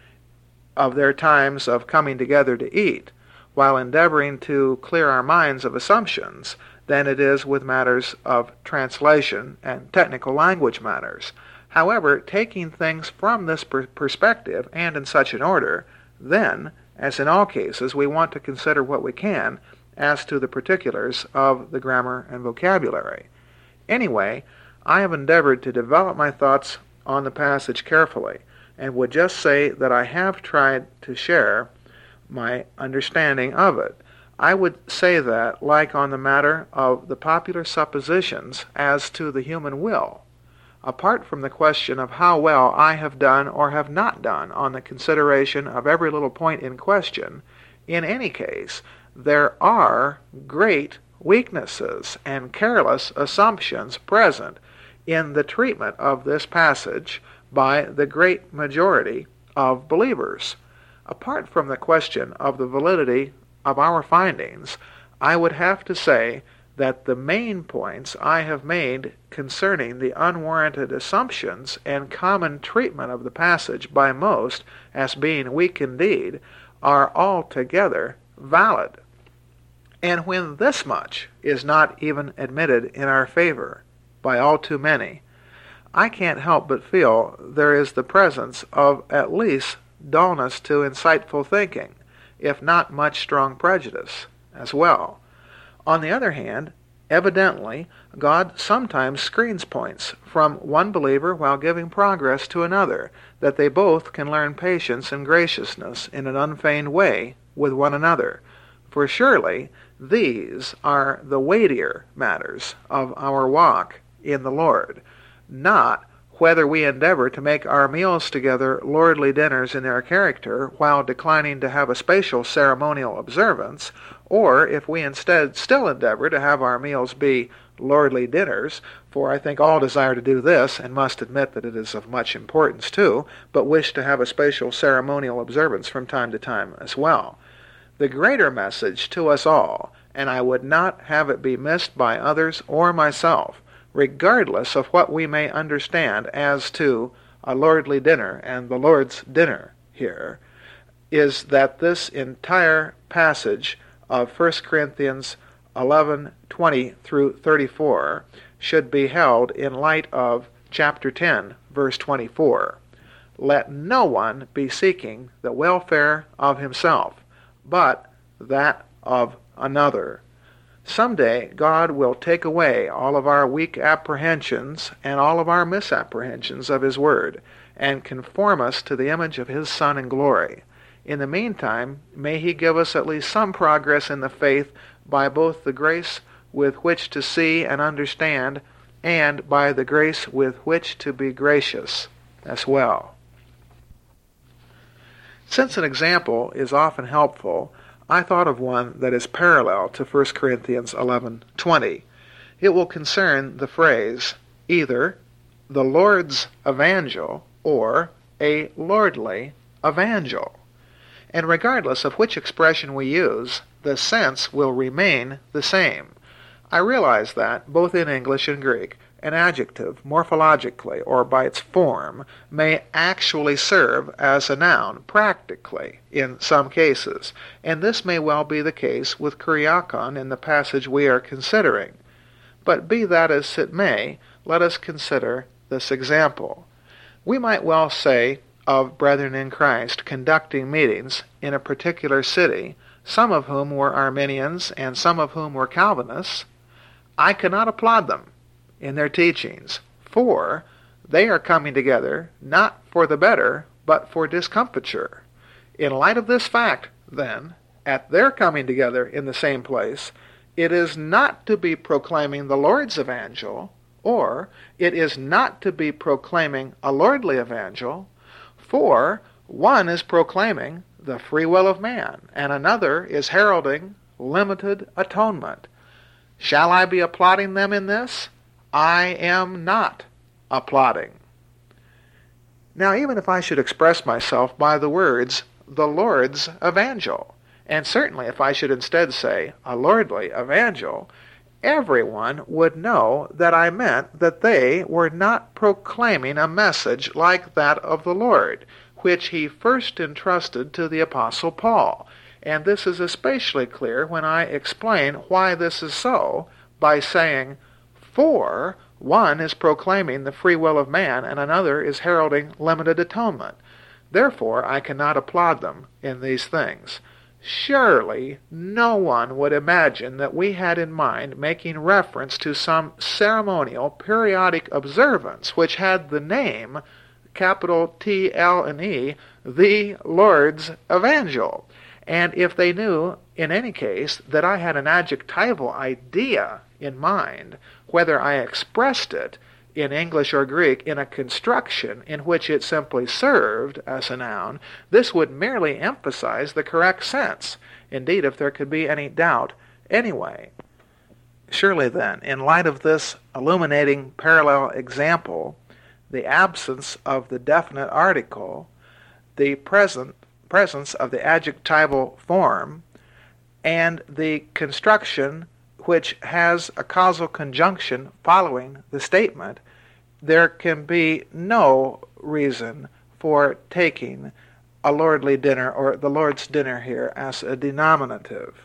of their times of coming together to eat, while endeavoring to clear our minds of assumptions, than it is with matters of translation and technical language matters. However, taking things from this per- perspective and in such an order, then, as in all cases, we want to consider what we can as to the particulars of the grammar and vocabulary. Anyway, I have endeavored to develop my thoughts on the passage carefully, and would just say that I have tried to share my understanding of it. I would say that, like on the matter of the popular suppositions as to the human will, apart from the question of how well I have done or have not done on the consideration of every little point in question, in any case, there are great weaknesses and careless assumptions present in the treatment of this passage by the great majority of believers. Apart from the question of the validity of our findings, I would have to say that the main points I have made concerning the unwarranted assumptions and common treatment of the passage by most as being weak indeed are altogether valid. And when this much is not even admitted in our favor by all too many, I can't help but feel there is the presence of at least dullness to insightful thinking, if not much strong prejudice as well. On the other hand, evidently, God sometimes screens points from one believer while giving progress to another, that they both can learn patience and graciousness in an unfeigned way with one another. For surely these are the weightier matters of our walk in the Lord, not whether we endeavor to make our meals together lordly dinners in their character, while declining to have a spatial ceremonial observance, or if we instead still endeavor to have our meals be lordly dinners, for I think all desire to do this, and must admit that it is of much importance too, but wish to have a spatial ceremonial observance from time to time as well. The greater message to us all, and I would not have it be missed by others or myself, regardless of what we may understand as to a lordly dinner and the Lord's dinner here, is that this entire passage of First Corinthians eleven twenty through thirty-four should be held in light of chapter ten, verse twenty-four. Let no one be seeking the welfare of himself, but that of another. Someday God will take away all of our weak apprehensions and all of our misapprehensions of His Word, and conform us to the image of His Son in glory. In the meantime, may He give us at least some progress in the faith by both the grace with which to see and understand, and by the grace with which to be gracious as well. Since an example is often helpful, I thought of one that is parallel to First Corinthians eleven twenty. It will concern the phrase either the Lord's evangel or a lordly evangel. And regardless of which expression we use, the sense will remain the same. I realize that, both in English and Greek, an adjective, morphologically or by its form, may actually serve as a noun, practically, in some cases, and this may well be the case with kuriakon in the passage we are considering. But be that as it may, let us consider this example. We might well say of brethren in Christ conducting meetings in a particular city, some of whom were Arminians and some of whom were Calvinists, I cannot applaud them in their teachings, for they are coming together not for the better, but for discomfiture. In light of this fact, then, at their coming together in the same place, it is not to be proclaiming the Lord's evangel, or it is not to be proclaiming a lordly evangel, for one is proclaiming the free will of man, and another is heralding limited atonement. Shall I be applauding them in this? I am not applauding. Now, even if I should express myself by the words, the Lord's evangel, and certainly if I should instead say, a lordly evangel, everyone would know that I meant that they were not proclaiming a message like that of the Lord, which He first entrusted to the Apostle Paul. And this is especially clear when I explain why this is so by saying, for one is proclaiming the free will of man and another is heralding limited atonement. Therefore I cannot applaud them in these things. Surely no one would imagine that we had in mind making reference to some ceremonial periodic observance which had the name, capital T, L, and E, the Lord's evangel. And if they knew, in any case, that I had an adjectival idea in mind, whether I expressed it in English or Greek in a construction in which it simply served as a noun, this would merely emphasize the correct sense, indeed, if there could be any doubt anyway. Surely then, in light of this illuminating parallel example, the absence of the definite article, the present presence of the adjectival form, and the construction which has a causal conjunction following the statement, there can be no reason for taking a lordly dinner or the Lord's dinner here as a denominative.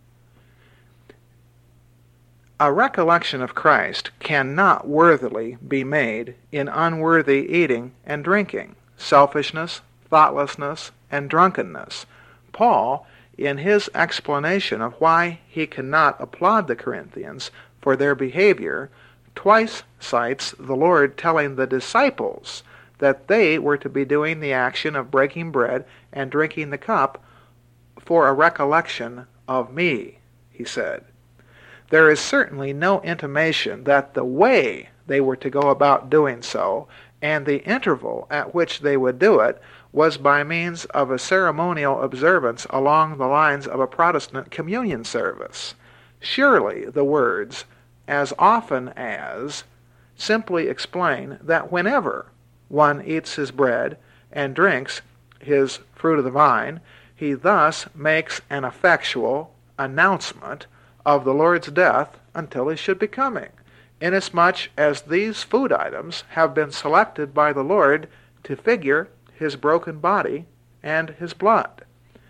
A recollection of Christ cannot worthily be made in unworthy eating and drinking, selfishness, thoughtlessness, and drunkenness. Paul, in his explanation of why he cannot applaud the Corinthians for their behavior, twice cites the Lord telling the disciples that they were to be doing the action of breaking bread and drinking the cup for a recollection of me, he said. There is certainly no intimation that the way they were to go about doing so and the interval at which they would do it was by means of a ceremonial observance along the lines of a Protestant communion service. Surely the words, "as often as," simply explain that whenever one eats his bread and drinks his fruit of the vine, he thus makes an effectual announcement of the Lord's death until he should be coming, inasmuch as these food items have been selected by the Lord to figure his broken body and his blood.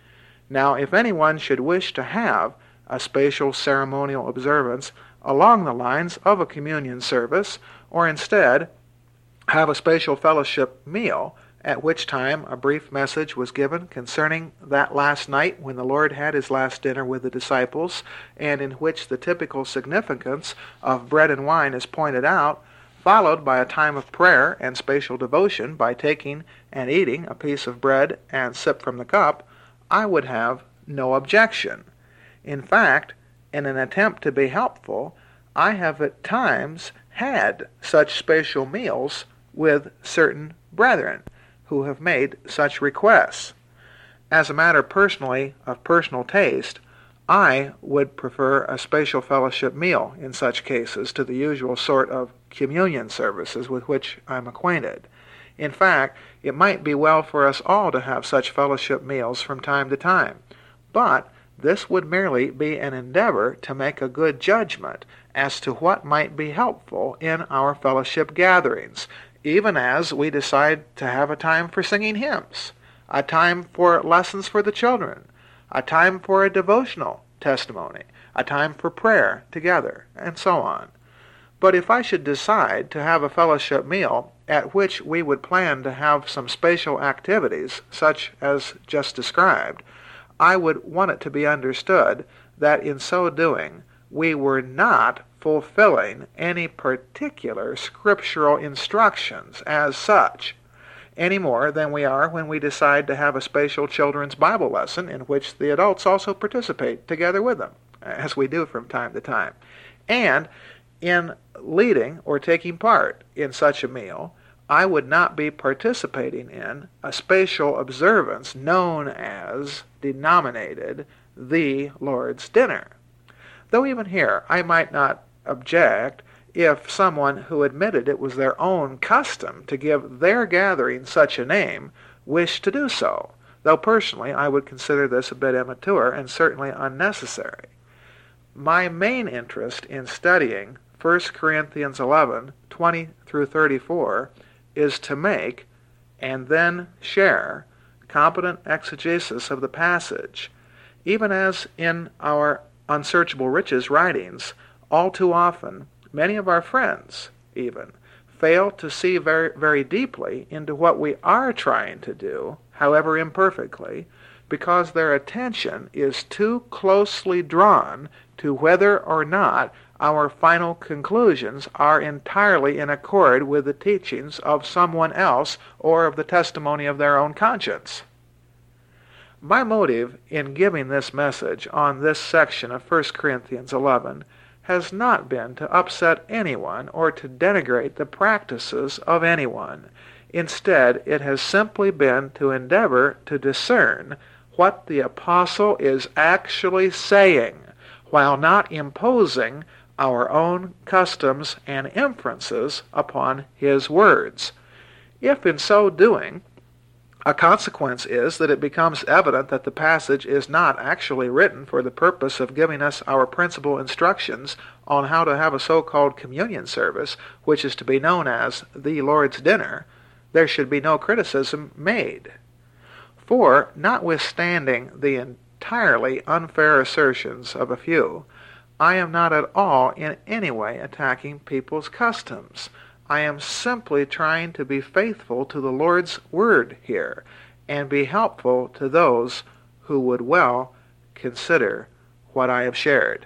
Now, if anyone should wish to have a spatial ceremonial observance along the lines of a communion service, or instead have a spatial fellowship meal, at which time a brief message was given concerning that last night when the Lord had his last dinner with the disciples, and in which the typical significance of bread and wine is pointed out, followed by a time of prayer and spatial devotion by taking and eating a piece of bread and sip from the cup, I would have no objection. In fact, in an attempt to be helpful, I have at times had such spatial meals with certain brethren who have made such requests. As a matter personally of personal taste, I would prefer a spatial fellowship meal in such cases to the usual sort of communion services with which I'm acquainted. In fact, it might be well for us all to have such fellowship meals from time to time, but this would merely be an endeavor to make a good judgment as to what might be helpful in our fellowship gatherings, even as we decide to have a time for singing hymns, a time for lessons for the children, a time for a devotional testimony, a time for prayer together, and so on. But if I should decide to have a fellowship meal at which we would plan to have some spatial activities, such as just described, I would want it to be understood that in so doing we were not fulfilling any particular scriptural instructions as such, any more than we are when we decide to have a spatial children's Bible lesson in which the adults also participate together with them, as we do from time to time. And in leading or taking part in such a meal, I would not be participating in a spatial observance known as, denominated, the Lord's dinner. Though even here I might not object if someone who admitted it was their own custom to give their gathering such a name wished to do so, though personally I would consider this a bit immature and certainly unnecessary. My main interest in studying First Corinthians eleven, twenty through thirty-four is to make, and then share, competent exegesis of the passage, even as in our Unsearchable Riches writings, all too often, many of our friends, even, fail to see very, very deeply into what we are trying to do, however imperfectly, because their attention is too closely drawn to whether or not our final conclusions are entirely in accord with the teachings of someone else or of the testimony of their own conscience. My motive in giving this message on this section of First Corinthians eleven has not been to upset anyone or to denigrate the practices of anyone. Instead, it has simply been to endeavor to discern what the apostle is actually saying, while not imposing our own customs and inferences upon his words. If in so doing, a consequence is that it becomes evident that the passage is not actually written for the purpose of giving us our principal instructions on how to have a so-called communion service, which is to be known as the Lord's dinner, there should be no criticism made. For, notwithstanding the entirely unfair assertions of a few, I am not at all in any way attacking people's customs. I am simply trying to be faithful to the Lord's word here and be helpful to those who would well consider what I have shared.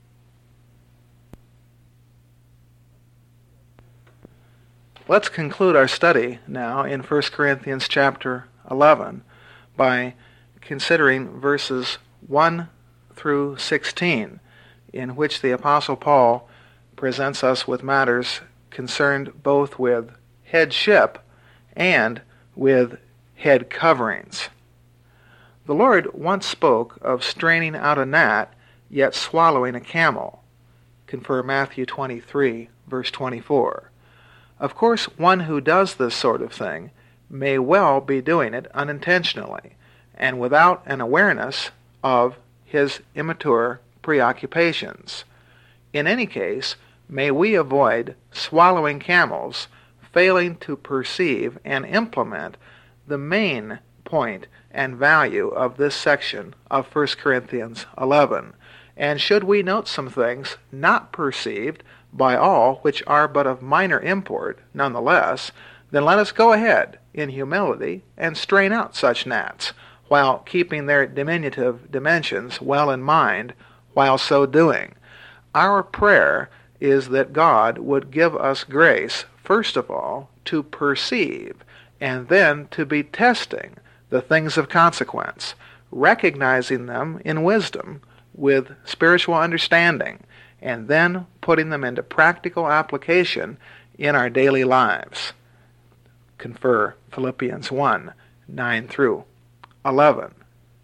Let's conclude our study now in First Corinthians chapter eleven by considering verses one through sixteen, in which the Apostle Paul presents us with matters concerned both with headship and with head coverings. The Lord once spoke of straining out a gnat, yet swallowing a camel. Confer Matthew twenty-three, verse twenty-four. Of course, one who does this sort of thing may well be doing it unintentionally and without an awareness of his immature preoccupations. In any case, may we avoid swallowing camels, failing to perceive and implement the main point and value of this section of First Corinthians eleven. And should we note some things not perceived by all which are but of minor import nonetheless, then let us go ahead in humility and strain out such gnats, while keeping their diminutive dimensions well in mind while so doing. Our prayer is that God would give us grace, first of all, to perceive, and then to be testing the things of consequence, recognizing them in wisdom with spiritual understanding, and then putting them into practical application in our daily lives. Confer Philippians one, nine through eleven.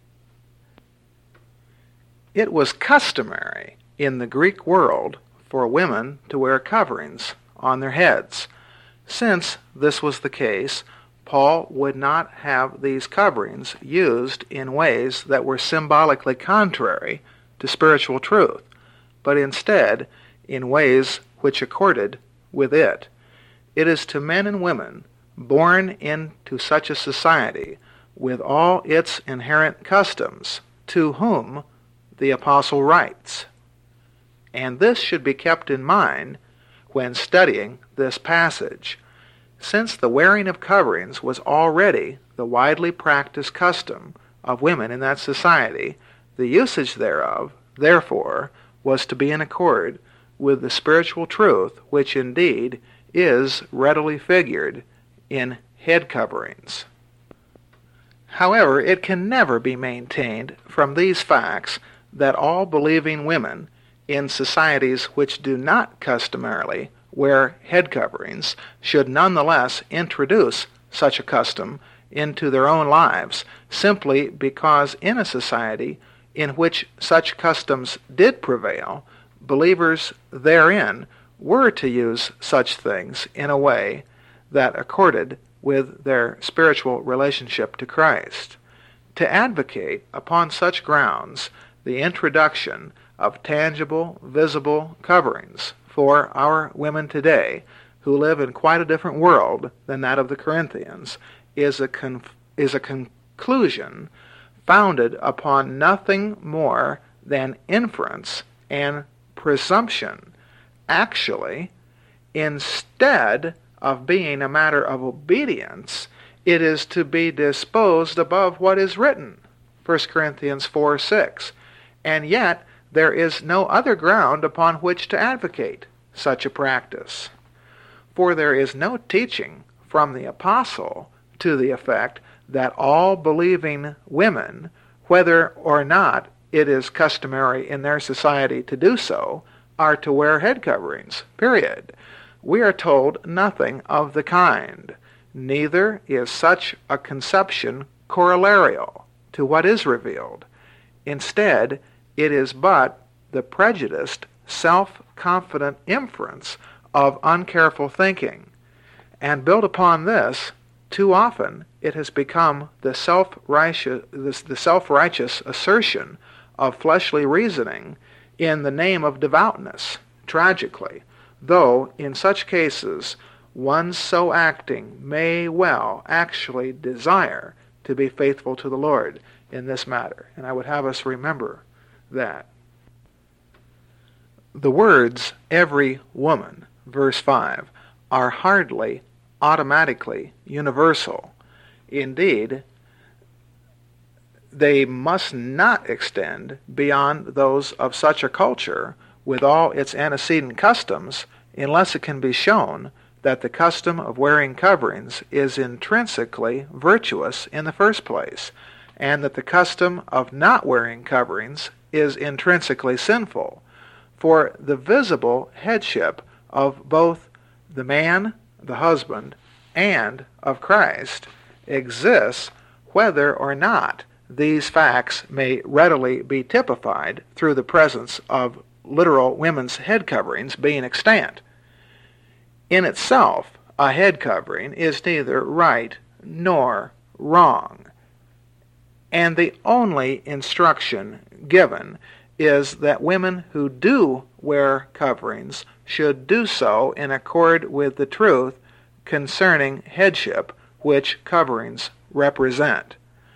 It was customary in the Greek world for women to wear coverings on their heads. Since this was the case, Paul would not have these coverings used in ways that were symbolically contrary to spiritual truth, but instead in ways which accorded with it. It is to men and women born into such a society with all its inherent customs to whom the apostle writes. And this should be kept in mind when studying this passage. Since the wearing of coverings was already the widely practiced custom of women in that society, the usage thereof, therefore, was to be in accord with the spiritual truth, which indeed is readily figured in head coverings. However, it can never be maintained from these facts that all believing women in societies which do not customarily wear head coverings should nonetheless introduce such a custom into their own lives, simply because in a society in which such customs did prevail, believers therein were to use such things in a way that accorded with their spiritual relationship to Christ. To advocate upon such grounds the introduction of tangible, visible coverings for our women today, who live in quite a different world than that of the Corinthians, is a conf- is a conclusion founded upon nothing more than inference and presumption. Actually, instead of being a matter of obedience, it is to be disposed above what is written, First Corinthians four six, and yet there is no other ground upon which to advocate such a practice. For there is no teaching from the apostle to the effect that all believing women, whether or not it is customary in their society to do so, are to wear head coverings, period. We are told nothing of the kind. Neither is such a conception correlarial to what is revealed. Instead, it is but the prejudiced, self-confident inference of uncareful thinking. And built upon this, too often it has become the self-righteous, the self-righteous assertion of fleshly reasoning in the name of devoutness, tragically, though in such cases one so acting may well actually desire to be faithful to the Lord in this matter. And I would have us remember that. The words, every woman, verse five, are hardly automatically universal. Indeed, they must not extend beyond those of such a culture with all its antecedent customs, unless it can be shown that the custom of wearing coverings is intrinsically virtuous in the first place, and that the custom of not wearing coverings is intrinsically sinful. For the visible headship of both the man, the husband, and of Christ exists whether or not these facts may readily be typified through the presence of literal women's head coverings being extant. In itself, a head covering is neither right nor wrong, and the only instruction given is that women who do wear coverings should do so in accord with the truth concerning headship which coverings represent.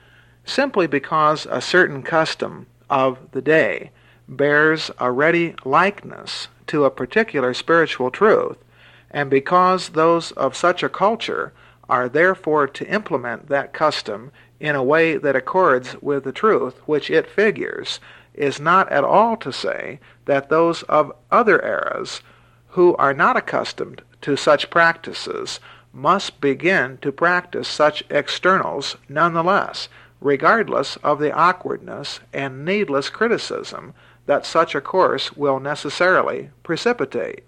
Simply because a certain custom of the day bears a ready likeness to a particular spiritual truth, and because those of such a culture are therefore to implement that custom in a way that accords with the truth which it figures, is not at all to say that those of other eras who are not accustomed to such practices must begin to practice such externals nonetheless, regardless of the awkwardness and needless criticism that such a course will necessarily precipitate.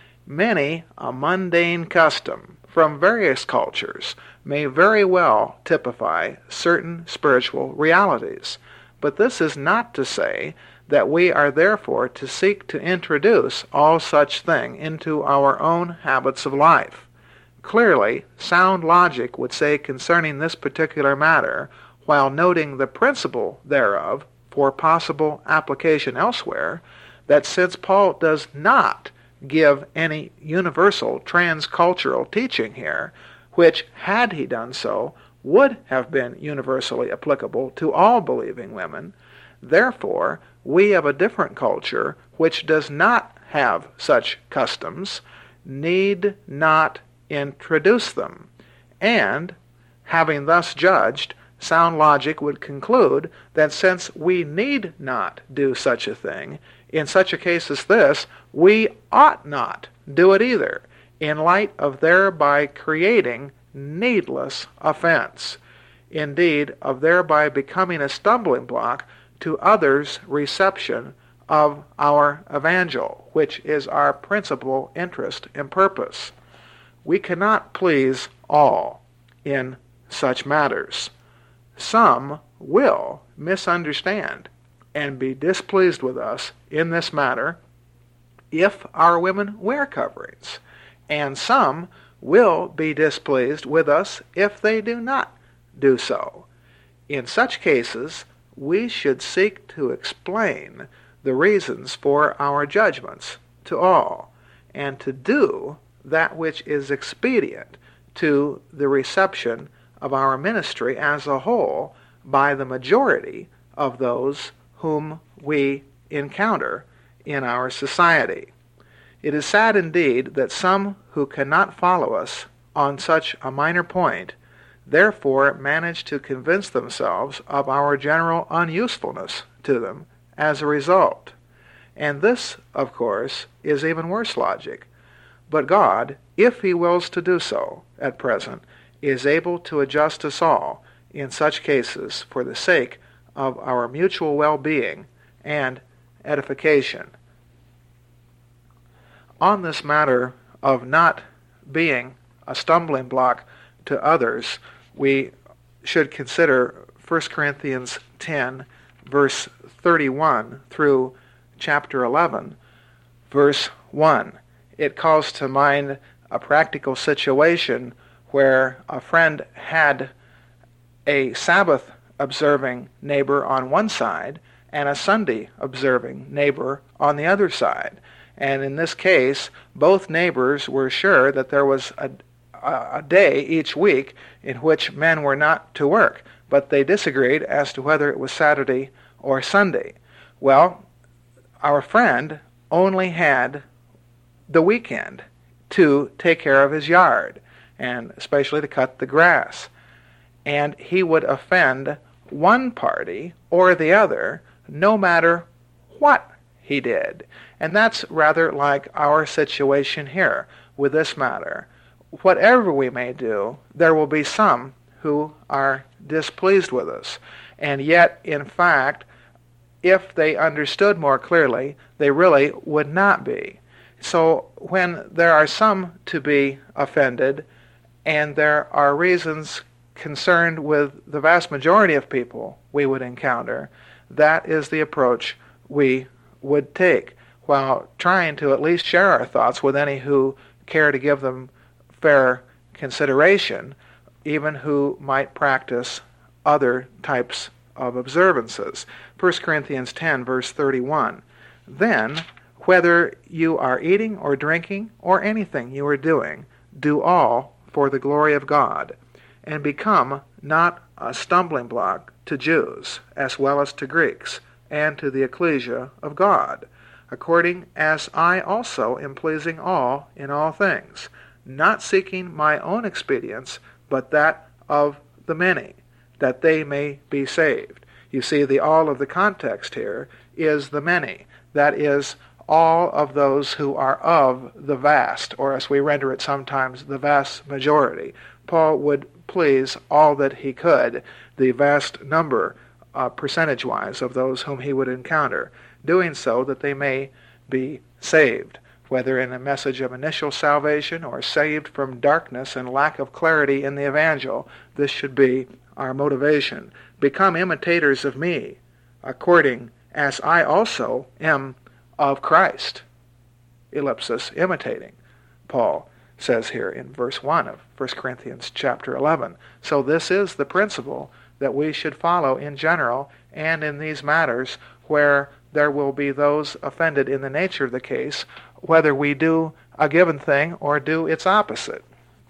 Many a mundane custom from various cultures may very well typify certain spiritual realities, but this is not to say that we are therefore to seek to introduce all such thing into our own habits of life. Clearly, sound logic would say concerning this particular matter, while noting the principle thereof for possible application elsewhere, that since Paul does not give any universal transcultural teaching here, which, had he done so, would have been universally applicable to all believing women, therefore we of a different culture, which does not have such customs, need not introduce them. And, having thus judged, sound logic would conclude that since we need not do such a thing, in such a case as this, we ought not do it either, in light of thereby creating needless offense, indeed, of thereby becoming a stumbling block to others' reception of our evangel, which is our principal interest and purpose. We cannot please all in such matters. Some will misunderstand and be displeased with us in this matter if our women wear coverings, and some will be displeased with us if they do not do so. In such cases, we should seek to explain the reasons for our judgments to all, and to do that which is expedient to the reception of our ministry as a whole by the majority of those whom we encounter in our society. It is sad indeed that some who cannot follow us on such a minor point therefore manage to convince themselves of our general unusefulness to them as a result. And this, of course, is even worse logic. But God, if he wills to do so at present, is able to adjust us all in such cases for the sake of our mutual well-being and edification. On this matter of not being a stumbling block to others, we should consider First Corinthians ten, verse thirty-one through chapter eleven, verse one. It calls to mind a practical situation where a friend had a Sabbath-observing neighbor on one side and a Sunday-observing neighbor on the other side. And in this case, both neighbors were sure that there was a, a day each week in which men were not to work, but they disagreed as to whether it was Saturday or Sunday. Well, our friend only had the weekend to take care of his yard, and especially to cut the grass. And he would offend one party or the other no matter what he did. And that's rather like our situation here with this matter. Whatever we may do, there will be some who are displeased with us. And yet, in fact, if they understood more clearly, they really would not be. So when there are some to be offended, and there are reasons concerned with the vast majority of people we would encounter, that is the approach we would take, while trying to at least share our thoughts with any who care to give them fair consideration, even who might practice other types of observances. First Corinthians ten, verse thirty-one. Then, whether you are eating or drinking or anything you are doing, do all for the glory of God, and become not a stumbling block to Jews as well as to Greeks, and to the ecclesia of God, according as I also am pleasing all in all things, not seeking my own expedience, but that of the many, that they may be saved. You see, the all of the context here is the many. That is, all of those who are of the vast, or as we render it sometimes, the vast majority. Paul would please all that he could, the vast number, uh, percentage-wise, of those whom he would encounter, doing so that they may be saved, whether in a message of initial salvation or saved from darkness and lack of clarity in the evangel. This should be our motivation. Become imitators of me, according as I also am of Christ. Ellipsis, imitating, Paul says here in verse one of First Corinthians chapter eleven. So this is the principle that we should follow in general and in these matters where there will be those offended in the nature of the case, whether we do a given thing or do its opposite.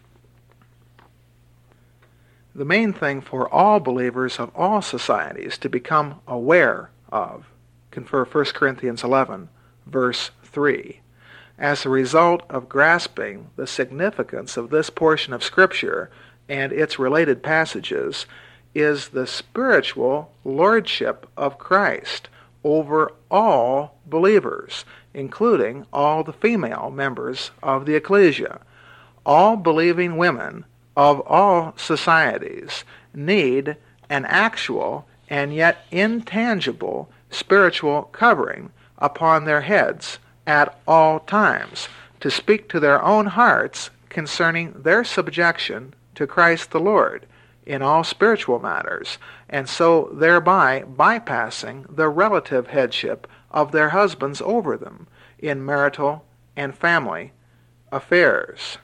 The main thing for all believers of all societies to become aware of, confer First Corinthians eleven, verse three. As a result of grasping the significance of this portion of Scripture and its related passages, is the spiritual lordship of Christ over all believers, including all the female members of the ecclesia. All believing women of all societies need an actual and yet intangible spiritual covering upon their heads at all times, to speak to their own hearts concerning their subjection to Christ the Lord in all spiritual matters, and so thereby bypassing the relative headship of their husbands over them in marital and family affairs.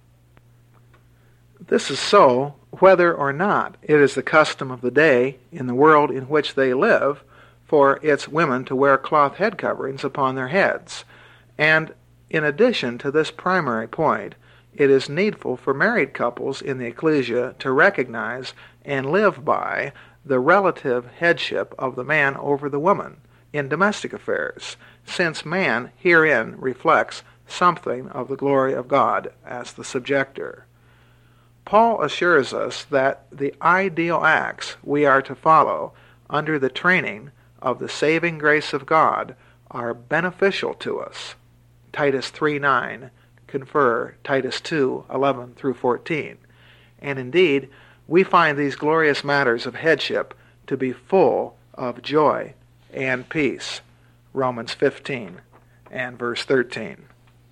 This is so whether or not it is the custom of the day in the world in which they live for its women to wear cloth head coverings upon their heads. And in addition to this primary point, it is needful for married couples in the ecclesia to recognize and live by the relative headship of the man over the woman in domestic affairs, since man herein reflects something of the glory of God as the subjector. Paul assures us that the ideal acts we are to follow under the training of the saving grace of God are beneficial to us. Titus three nine, confer Titus two eleven through fourteen. And indeed, we find these glorious matters of headship to be full of joy and peace. Romans fifteen and verse thirteen.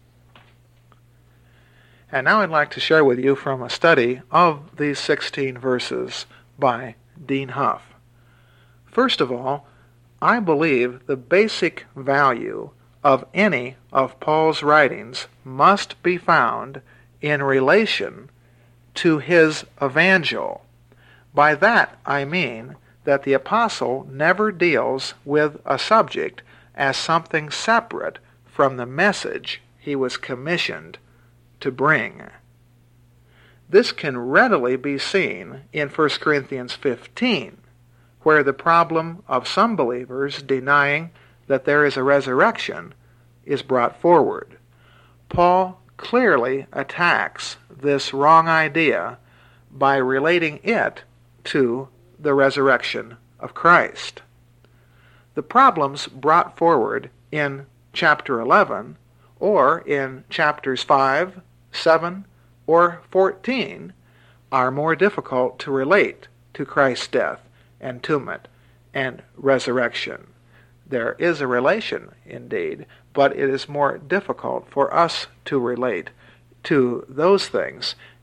And now I'd like to share with you from a study of these sixteen verses by Dean Huff. First of all, I believe the basic value of any of Paul's writings must be found in relation to his evangel. By that I mean that the apostle never deals with a subject as something separate from the message he was commissioned to bring. This can readily be seen in First Corinthians fifteen, where the problem of some believers denying that there is a resurrection is brought forward. Paul clearly attacks this wrong idea by relating it to the resurrection of Christ. The problems brought forward in chapter eleven or in chapters five, seven, or fourteen are more difficult to relate to Christ's death, entombment, and resurrection. There is a relation, indeed, but it is more difficult for us to relate to those things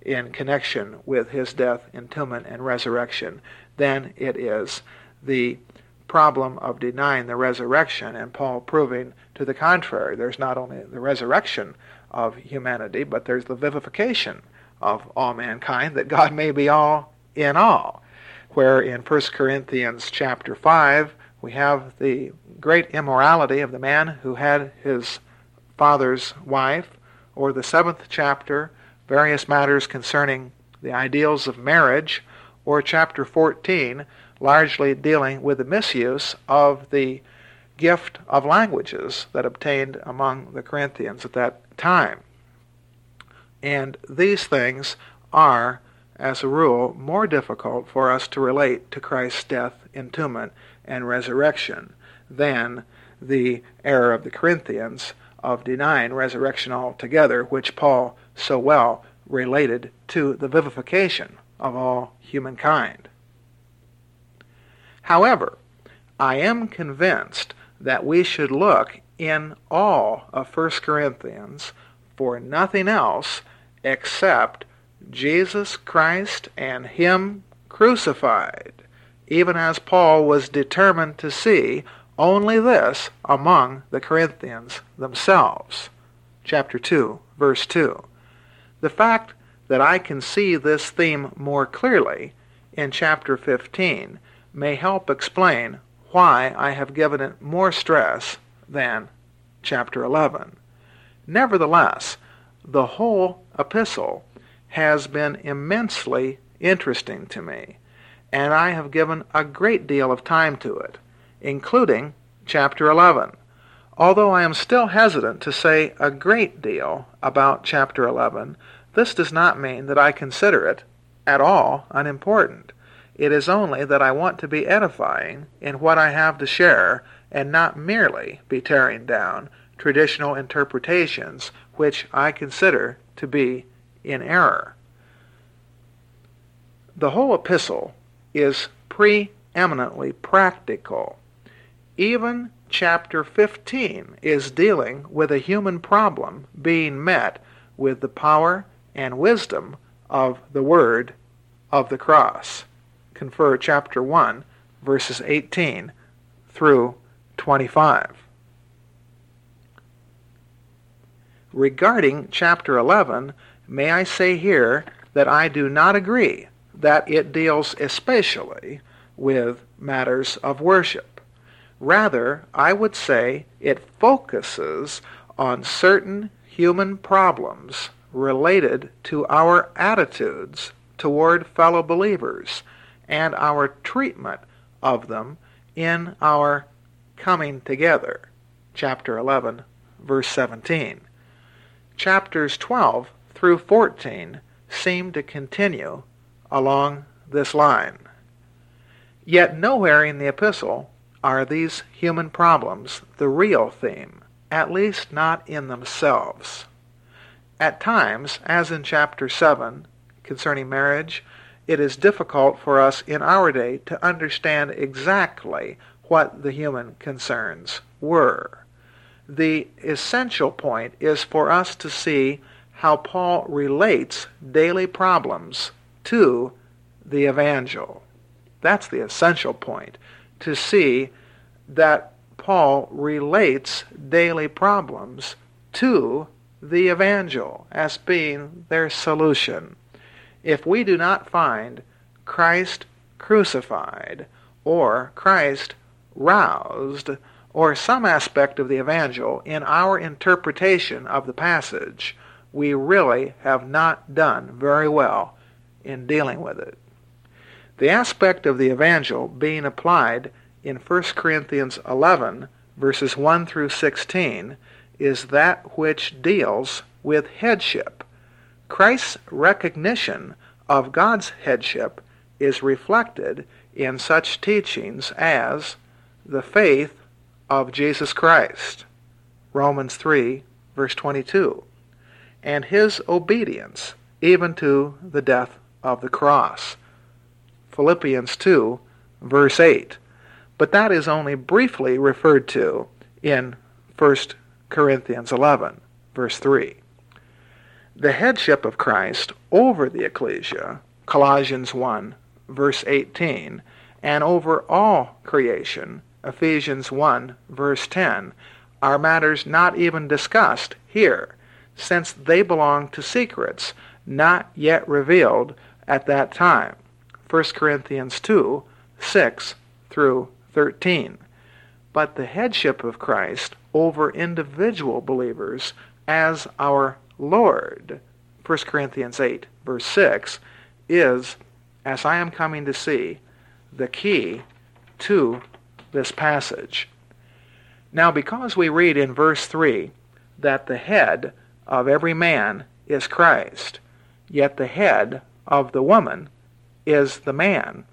in connection with his death, entombment, and resurrection than it is the problem of denying the resurrection, and Paul proving to the contrary. There's not only the resurrection of humanity, but there's the vivification of all mankind, that God may be all in all. Where in First Corinthians chapter five, we have the great immorality of the man who had his father's wife, or the seventh chapter, various matters concerning the ideals of marriage, or chapter fourteen, largely dealing with the misuse of the gift of languages that obtained among the Corinthians at that time. And these things are, as a rule, more difficult for us to relate to Christ's death, entombment, and resurrection than the error of the Corinthians of denying resurrection altogether, which Paul so well related to the vivification of all humankind. However, I am convinced that we should look in all of First Corinthians for nothing else except Jesus Christ and Him crucified, even as Paul was determined to see only this among the Corinthians themselves. Chapter two, verse two. The fact that I can see this theme more clearly in chapter fifteen may help explain why I have given it more stress than chapter eleven. Nevertheless, the whole epistle has been immensely interesting to me, and I have given a great deal of time to it, including chapter eleven. Although I am still hesitant to say a great deal about chapter eleven, this does not mean that I consider it at all unimportant. It is only that I want to be edifying in what I have to share, and not merely be tearing down traditional interpretations which I consider to be in error. The whole epistle is preeminently practical. Even chapter fifteen is dealing with a human problem being met with the power and wisdom of the word of the cross. Confer chapter one, verses eighteen through twenty-five. Regarding chapter eleven, may I say here that I do not agree that it deals especially with matters of worship. Rather, I would say it focuses on certain human problems related to our attitudes toward fellow believers and our treatment of them in our coming together. Chapter eleven, verse seventeen. Chapters twelve through fourteen seem to continue along this line. Yet nowhere in the epistle are these human problems the real theme, at least not in themselves. At times, as in chapter seven concerning marriage, it is difficult for us in our day to understand exactly what the human concerns were. The essential point is for us to see how Paul relates daily problems to the evangel. That's the essential point, to see that Paul relates daily problems to the evangel as being their solution. If we do not find Christ crucified, or Christ roused, or some aspect of the evangel in our interpretation of the passage, we really have not done very well in dealing with it. The aspect of the evangel being applied in First Corinthians eleven, verses one through sixteen, is that which deals with headship. Christ's recognition of God's headship is reflected in such teachings as the faith of Jesus Christ, Romans three, verse twenty-two, and his obedience even to the death of the cross, Philippians two, verse eight. But that is only briefly referred to in First Corinthians eleven, verse three. The headship of Christ over the ecclesia, Colossians one, verse eighteen, and over all creation, Ephesians one, verse ten, are matters not even discussed here, since they belong to secrets not yet revealed at that time, First Corinthians two, six through thirteen. But the headship of Christ over individual believers as our Lord, First Corinthians eight, verse six, is, as I am coming to see, the key to this passage. Now, because we read in verse three that the head of every man is Christ, yet the head of the woman is the man,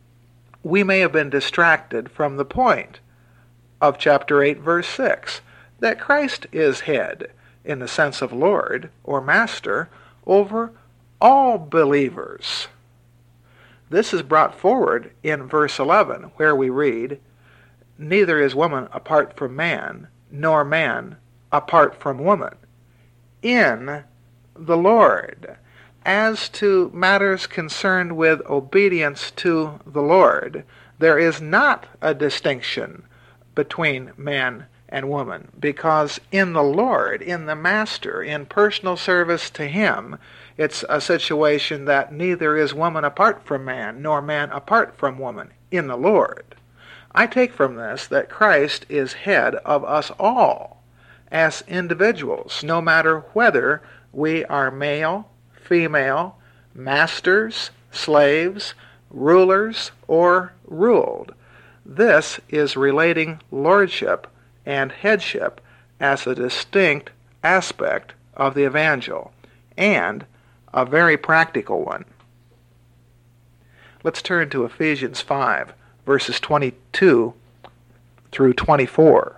we may have been distracted from the point of chapter eight, verse six, that Christ is head, in the sense of Lord or Master, over all believers. This is brought forward in verse eleven, where we read, "Neither is woman apart from man, nor man apart from woman, in the Lord." As to matters concerned with obedience to the Lord, there is not a distinction between man and woman, because in the Lord, in the Master, in personal service to Him, it's a situation that neither is woman apart from man, nor man apart from woman, in the Lord. I take from this that Christ is head of us all as individuals, no matter whether we are male, female, masters, slaves, rulers, or ruled. This is relating lordship and headship as a distinct aspect of the evangel, and a very practical one. Let's turn to Ephesians five, verses twenty-two through twenty-four.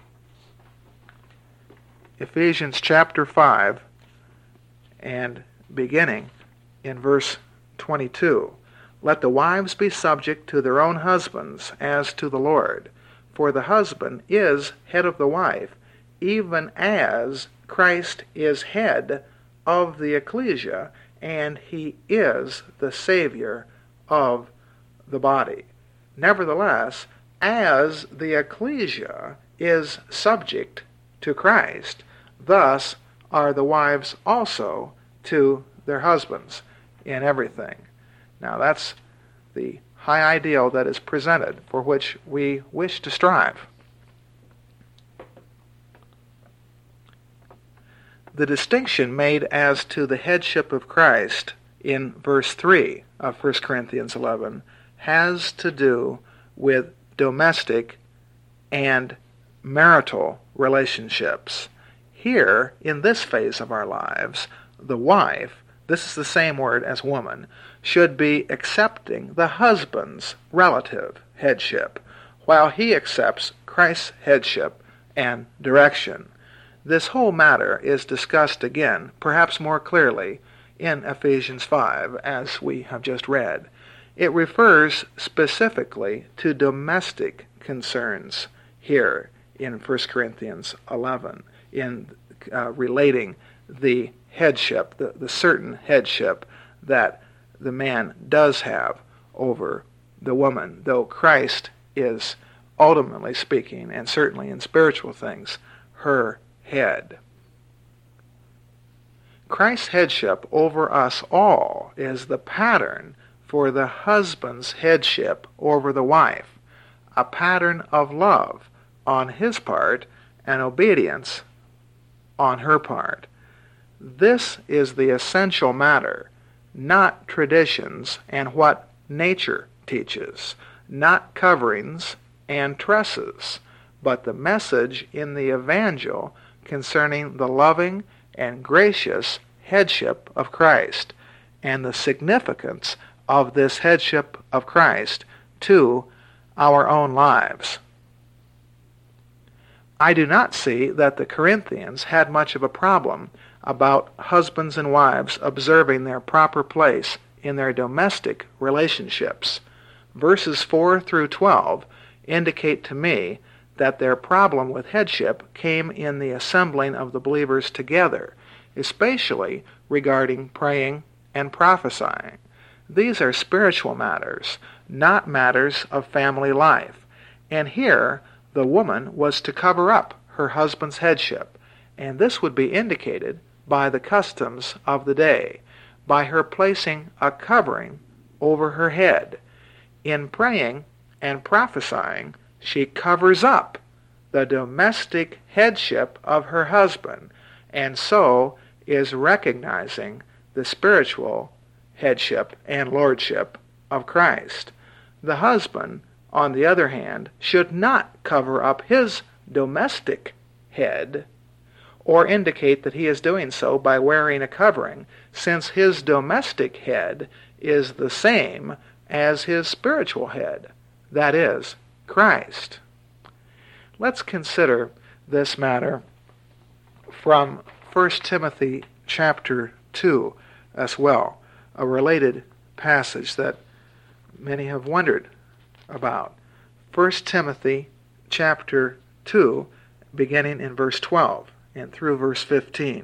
Ephesians chapter five, and beginning in verse twenty-two. "Let the wives be subject to their own husbands as to the Lord. For the husband is head of the wife, even as Christ is head of the ecclesia, and he is the Savior of the body. Nevertheless, as the ecclesia is subject to Christ, thus are the wives also to their husbands in everything." Now that's the high ideal that is presented, for which we wish to strive. The distinction made as to the headship of Christ in verse three of First Corinthians eleven has to do with domestic and marital relationships. Here, in this phase of our lives, the wife, this is the same word as woman, should be accepting the husband's relative headship, while he accepts Christ's headship and direction. This whole matter is discussed again, perhaps more clearly, in Ephesians five, as we have just read. It refers specifically to domestic concerns here in First Corinthians eleven, in uh, relating the headship, the, the certain headship that the man does have over the woman, though Christ is, ultimately speaking, and certainly in spiritual things, her head. Christ's headship over us all is the pattern for the husband's headship over the wife, a pattern of love on his part and obedience on her part. This is the essential matter, not traditions and what nature teaches, not coverings and tresses, but the message in the evangel concerning the loving and gracious headship of Christ, and the significance of this headship of Christ to our own lives. I do not see that the Corinthians had much of a problem about husbands and wives observing their proper place in their domestic relationships. Verses four through twelve indicate to me that their problem with headship came in the assembling of the believers together, especially regarding praying and prophesying. These are spiritual matters, not matters of family life. And here, the woman was to cover up her husband's headship, and this would be indicated by the customs of the day, by her placing a covering over her head. In praying and prophesying, she covers up the domestic headship of her husband, and so is recognizing the spiritual headship and lordship of Christ. The husband, on the other hand, should not cover up his domestic head or indicate that he is doing so by wearing a covering, since his domestic head is the same as his spiritual head, that is, Christ. Let's consider this matter from First Timothy chapter two as well, a related passage that many have wondered about. First Timothy chapter two, beginning in verse twelve and through verse fifteen.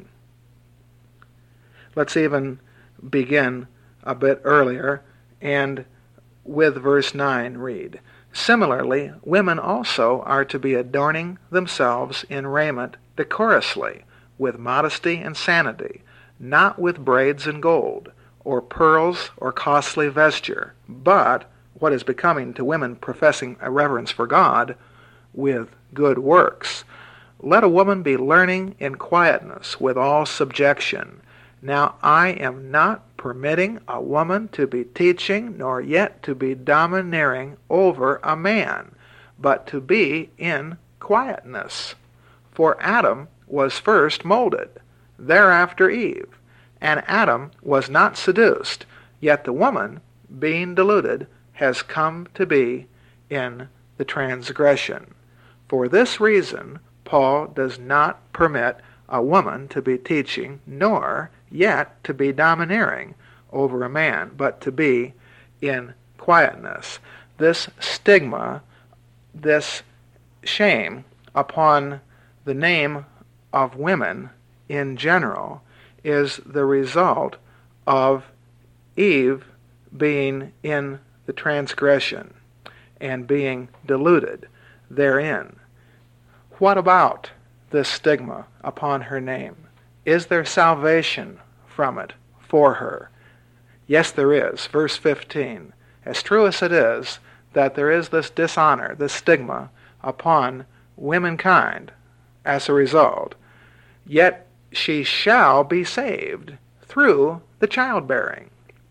Let's even begin a bit earlier and with verse nine read, "Similarly, women also are to be adorning themselves in raiment decorously, with modesty and sanity, not with braids and gold, or pearls, or costly vesture, but, what is becoming to women professing a reverence for God, with good works. Let a woman be learning in quietness with all subjection. Now I am not permitting a woman to be teaching, nor yet to be domineering over a man, but to be in quietness. For Adam was first molded, thereafter Eve. And Adam was not seduced, yet the woman, being deluded, has come to be in the transgression. For this reason, Paul does not permit a woman to be teaching, nor yet to be domineering over a man, but to be in quietness." This stigma, this shame upon the name of women in general, is the result of Eve being in the transgression and being deluded therein. What about this stigma upon her name? Is there salvation from it for her? Yes, there is. Verse fifteen. As true as it is that there is this dishonor, this stigma upon womankind as a result, yet she shall be saved through the childbearing.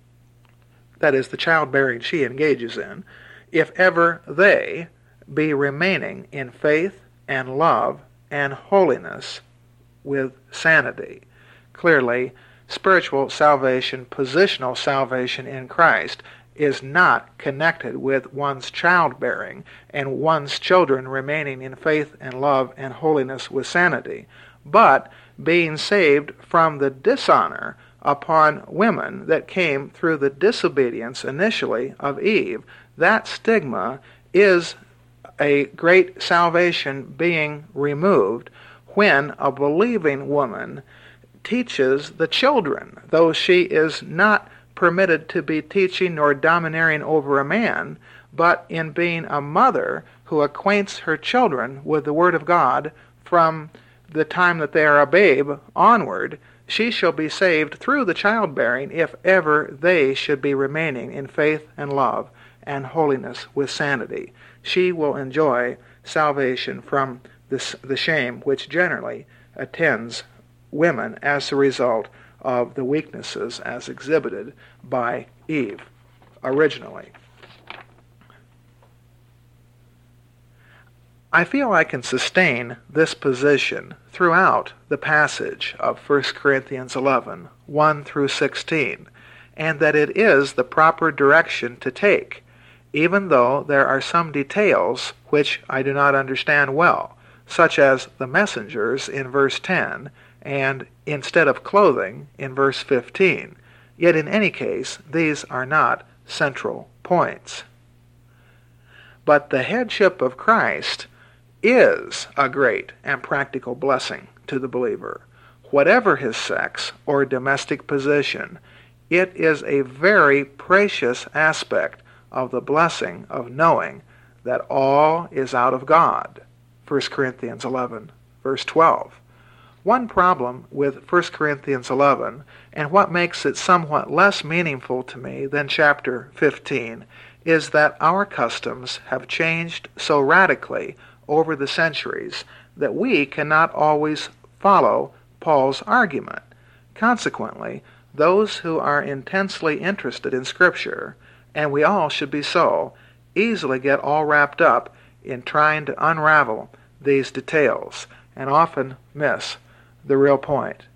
That is, the childbearing she engages in, if ever they be remaining in faith and love and holiness with sanity. Clearly, spiritual salvation, positional salvation in Christ, is not connected with one's childbearing and one's children remaining in faith and love and holiness with sanity, but being saved from the dishonor upon women that came through the disobedience initially of Eve. That stigma is a great salvation being removed when a believing woman teaches the children, though she is not permitted to be teaching nor domineering over a man, but in being a mother who acquaints her children with the Word of God from the time that they are a babe onward, she shall be saved through the childbearing if ever they should be remaining in faith and love and holiness with sanity. She will enjoy salvation from this, the shame which generally attends women as a result of the weaknesses as exhibited by Eve originally. I feel I can sustain this position throughout the passage of First Corinthians eleven, one through sixteen, and that it is the proper direction to take, even though there are some details which I do not understand well, such as the messengers in verse ten, and instead of clothing in verse fifteen. Yet in any case, these are not central points. But the headship of Christ is a great and practical blessing to the believer. whatever his sex or domestic position. It is a very precious aspect of the blessing of knowing that all is out of God. First Corinthians eleven, verse twelve. One problem with First Corinthians eleven, and what makes it somewhat less meaningful to me than chapter fifteen, is that our customs have changed so radically over the centuries that we cannot always follow Paul's argument. Consequently, those who are intensely interested in Scripture, and we all should be so, easily get all wrapped up in trying to unravel these details and often miss the real point.